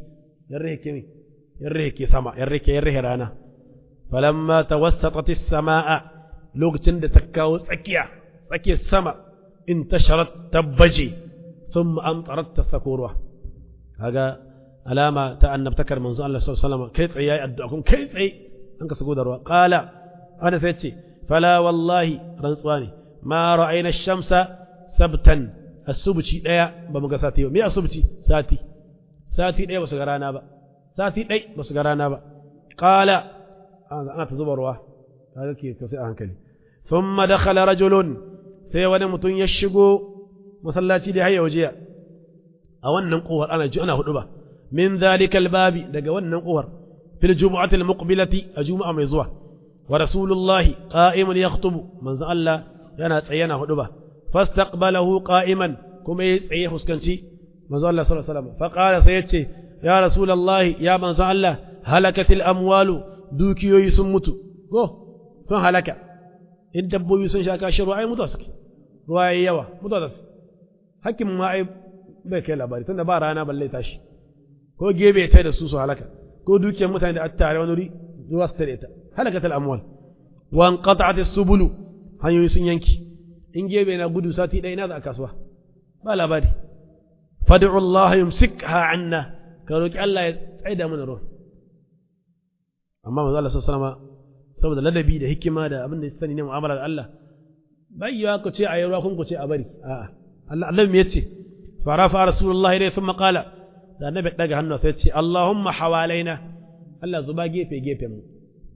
S3: rihike sama ya rihe rana falamma tawassatat as-samaa lokacin da ta kawo tsakiyar sama in tasharat tabbaje sun amtarat ta sako ruwa kaga alama ta annabtakar manzo Allah sallallahu alaihi wasallam kai tsaye yayi addu'a kun kai tsaye an ka sako da ruwa qala ana sai ce fala wallahi rantsuwa ne ma ra'ayna ash-shamsa sabtan as-subci daya ba mu ga sati ba me as-subci sati daya ba su ga rana ba sati dai ba su ga rana ba qala ana ta zuba ruwa kaga ke sai a hankali thumma dakhala rajulun sai wani mutum ya shigo masallaci da hayya wajiya a wannan kowar ana hudu ba min zalikal babi daga wannan kowar fil jumu'atil muqbilati a juma'a mai zuwa wa rasulullahi qa'imun yakhutubu manzo Allah yana tsaye yana hudu ba fastaqbalahu qa'iman kuma yayi tsaye huskanci manzo Allah sallallahu alaihi wasallam fa qala sai yace ya rasulullahi ya manzo Allah halakatil amwalu dukiyoyi sun mutu sun halaka in dabbobi sun sha kashi ruwa ai mutuwa suke ruwa yayi yawa mutuwa da su hakkin ma ai bai kai labari tunda ba rana balle tashi ko gebe ta da su halaka ko dukiyar mutane da attare wani wuri ruwa su tare ta halakatul amwal wa anqata'at as-subulu hanyoyi sun yanki in gebe na gudu sati ɗaya na za a kasuwa ba labari fad'u Allah yumsikha anna ka roki Allah ya tsaida mana ruwa amma manzo Allah sallallahu alaihi wasallam saboda ladabi da hikima da abin da ya sani ne mu'amala da Allah bai yiwa ku ce a yi ruwa kun ku ce a bari a'a Allah me yace fa rafa rasulullah ilayhi thumma qala da annabi daga hannu sai yace Allahumma hawalaina Allah zuba gefen mu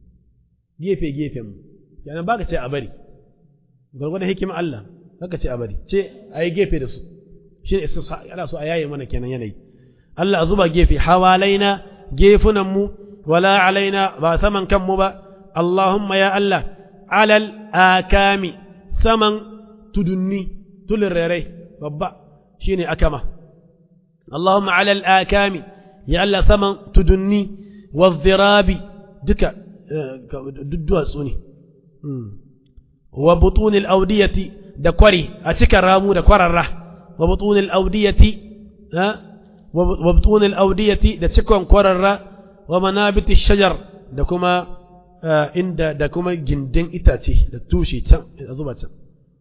S3: yana baka ce a bari gurgurdan hikima Allah baka ce a bari ce ayi gefe da su shi ne ana so a yaye mana kenan yanayi Allah zuba gefe hawalaina gefunan mu wala alaina ba saman kanmu ba Allahumma ya Allah alal akami saman tudunni tulin rairai babba shine akama Allahumma alal akami ya Allah saman tudunni wazzirabi duka duwatsu ne wa butunil audiyati da kwari a cikin ramu da kwararra wa butunil audiyati wa butunil audiyati da cikon kwararra wa manabiti shajar da kuma inda da kuma gindin itace da tushe can a zuba can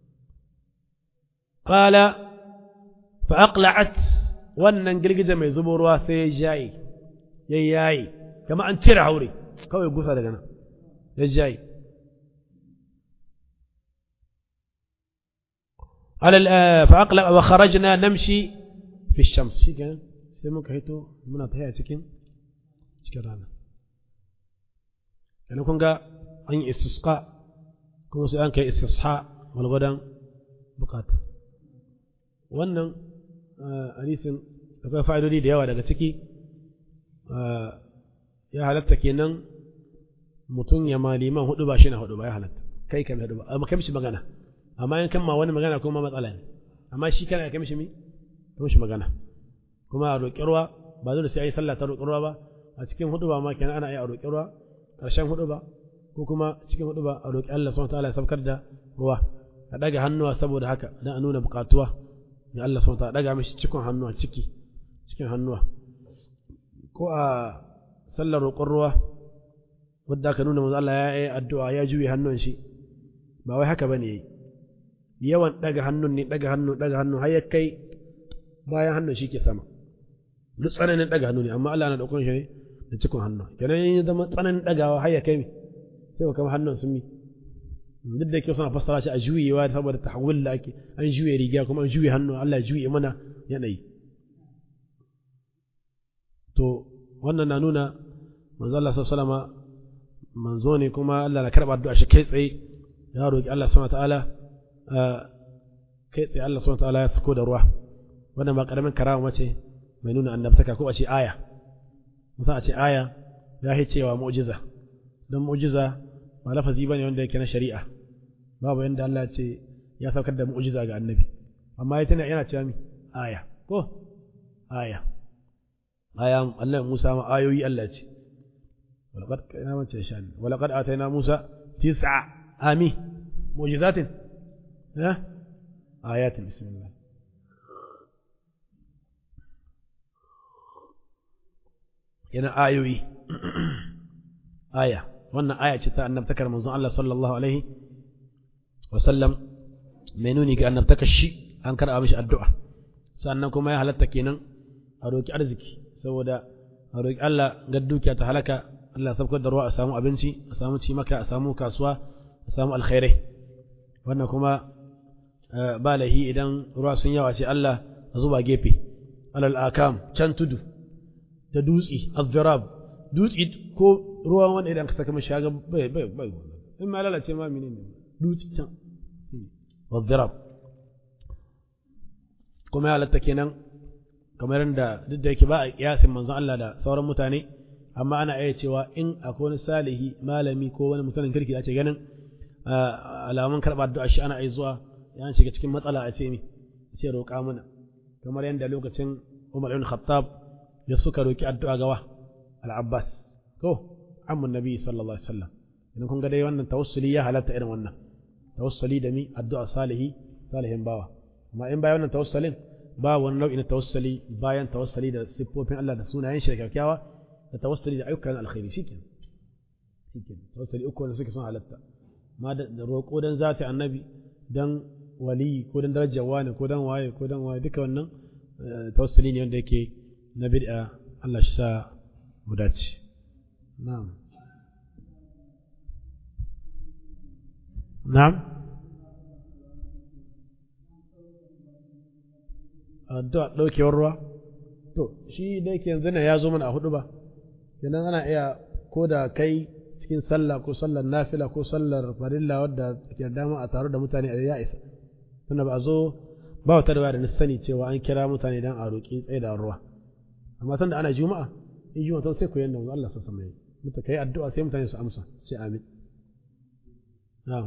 S3: qala fa aqla'at wannan girgije mai zubo ruwa sai ya yayi kama an cire haure kawai gusa daga nan ya jayi fa aqla wa kharajna namshi fi shams shikenan sai muka hito muna tafiya cikin rana yana kun ga an yi istisqa kuma sai an kai istisha walgwadan bukata wannan hadisin akwai fa'idodi da yawa daga ciki ya halatta kenan mutum ya maliman hudu ba shi na hudu ba ya halatta kai kan hudu ba amma kai mishi magana amma in kan ma wani magana kuma matsala ne amma shi kana kai mishi magana kuma a roƙi ruwa ba dole sai a yi sallah ta roƙi ruwa ba a cikin hudu ba ma kenan ana iya a roƙi ruwa ƙarshen hudu ba ko kuma cikin hudu ba a roƙi Allah subhanahu wa ta'ala ya saukar da ruwa a daga hannuwa saboda haka dan a nuna buƙatuwa ya Allah subhanahu wa ta'ala daga mishi cikin hannuwa cikin hannuwa ko a sallar roƙon ruwa wadda aka nuna manzo Allah ya yi addu'a ya juye hannun shi ba wai haka bane yayi yawan daga hannu har ya kai bayan hannun shi ke sama duk tsananin daga hannu ne amma Allah na daukon shi da cikin hannu kenan yin zama tsananin dagawa har ya kai sai ka kama hannun sun mi duk da yake suna fassara shi a juyewa saboda tahawul da ake an juye riga kuma an juye hannu Allah ya juye mana yanayi to wannan na nuna manzo Allah sallallahu alaihi wasallam manzo ne kuma Allah na karba addu'a shi kai tsaye ya roki Allah subhanahu wataala kai tsaye Allah subhanahu wataala ya sako da ruwa wannan ba karamin karama mace mai nuna annabtaka ko a ce aya musa a ce aya ya yi cewa mu'jiza don mu'jiza ba lafazi bane wanda yake na shari'a babu yanda Allah ya ce ya saukar da mu'jiza ga annabi amma yana cewa mi aya ko aya Allah Musa ma ayoyi Allah ce walaqad kana mace shan walaqad atayna Musa 9 mu'jizatin ayatin bismillah yana ayoyi wannan aya ce ta annabtakar manzon Allah sallallahu alaihi wasallam mai nuni ga annabtakar shi an karɓa mishi addu'a sannan kuma ya halatta kenan a roki arziki saboda a roki Allah ga dukiya ta halaka Allah sabkar da ruwa a samu abinci a samu cimaka a samu kasuwa a samu alkhairai wannan kuma ba lahi idan ruwa sun yawa sai Allah a zuba gefe alal akam can tudu da dutsi azzarab dutsi ko ruwan wanda idan ka saka mashi shaga bai in ma lalace ma menene dutsi can azzarab kuma ya halatta kenan kamar da duk da yake ba a kiyasin manzon Allah da sauran mutane amma ana iya cewa in akwai wani salihi malami ko wani mutumin kirki a ce ganin alamun karɓar addu'a shi ana iya zuwa yan shiga cikin matsala a ce ni ce roƙa mana kamar yadda lokacin Umar ibn Khattab ya suka roki addu'a gawa al-Abbas ko amman nabi sallallahu alaihi wasallam idan kun ga dai wannan tawassuli ya halatta irin wannan tawassuli da mi addu'a salihin bawa amma in bayan wannan tawassulin ba wani nau'in tawassuli bayan tawassuli da siffofin Allah da sunayen shi kyakkyawa da tawassuli da ayyukan alkhairi shikenan tawassuli uku wanda suke son halatta ma da roƙo dan zati annabi dan wali ko dan darajar wani ko dan waye duka wannan tawassuli ne wanda yake na bid'a Allah shi sa mu dace na'am addu'a daukewar ruwa to shi da yake yanzu ne ya zo mana a hudu ba kenan ana iya ko da kai cikin sallah ko sallar nafila ko sallar farilla wadda ke dama a tare da mutane a ya isa tunda ba a zo ba wata da na sani cewa an kira mutane dan a roƙi tsaye da ruwa amma tunda ana juma'a in juma'a to sai ku yanda Allah sa sama muta kai addu'a sai mutane su amsa sai amin na'am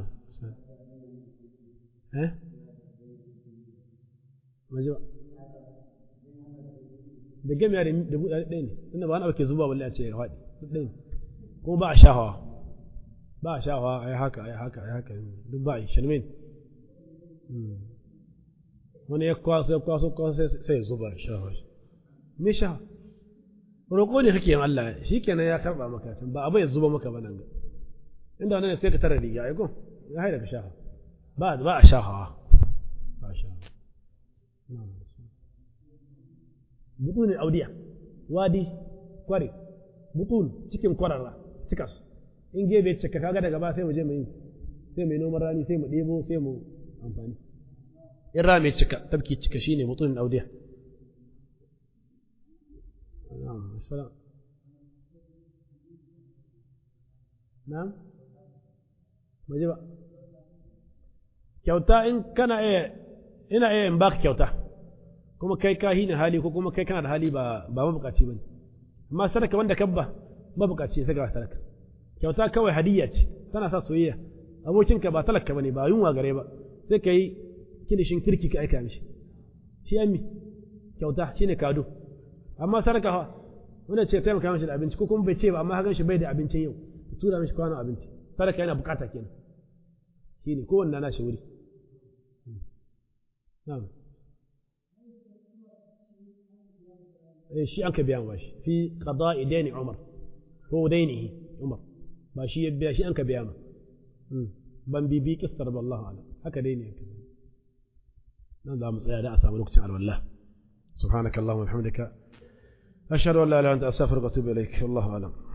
S3: majiba da gamiya da buɗa ɗaya ne tunda ba wani abu ke zuba balle a ce ya faɗi ɗaya kuma ba a shahawa
S2: ba shawa ai haka duk ba shirmin wani ya kwaso sai ya zuba shawa me shawa roƙo ne kake yin Allah shikenan ya karba maka can ba abu ya zuba maka ba nan ga inda wannan sai ka tara riga ai ko ya haida ka shawa ba a shawa ba shawa butun audiya wadi kware butun cikin kwararra cikas in gebe cika kaga daga ba sai mu je mu yi sai mu noman rani sai mu ɗebo sai mu amfani in rame cika tabki cika shine butun audiya na'am maje ba kyauta in kana ina in baka kyauta kuma kai ka hina hali ko kuma kai kana da hali ba mabukaci bane amma sadaka wanda kabba mabukaci sai ga sadaka kyauta kawai hadiyya ce tana sa soyayya abokinka ba talaka bane ba yunwa gare ba sai kai kilishin kirki ka aika mishi shi ammi kyauta shine kado amma sadaka fa wanda ce taimaka mishi da abinci ko kuma bai ce ba amma hakan shi bai da abincin yau ka tura mishi kwanon abinci sadaka yana bukata kenan shine kowanne na shi wuri na'am shi an ka biya ma shi fi qada'i dayni Umar ko dainihi Umar ba shi ya biya shi an ka biya ma ban bibi kissar wallahu alam haka dai ne nan za mu tsaya da a samu lokacin alwallah subhanakallahumma wa bihamdika ashhadu an la ilaha illa anta astaghfiruka wa atubu ilaik wallahu alam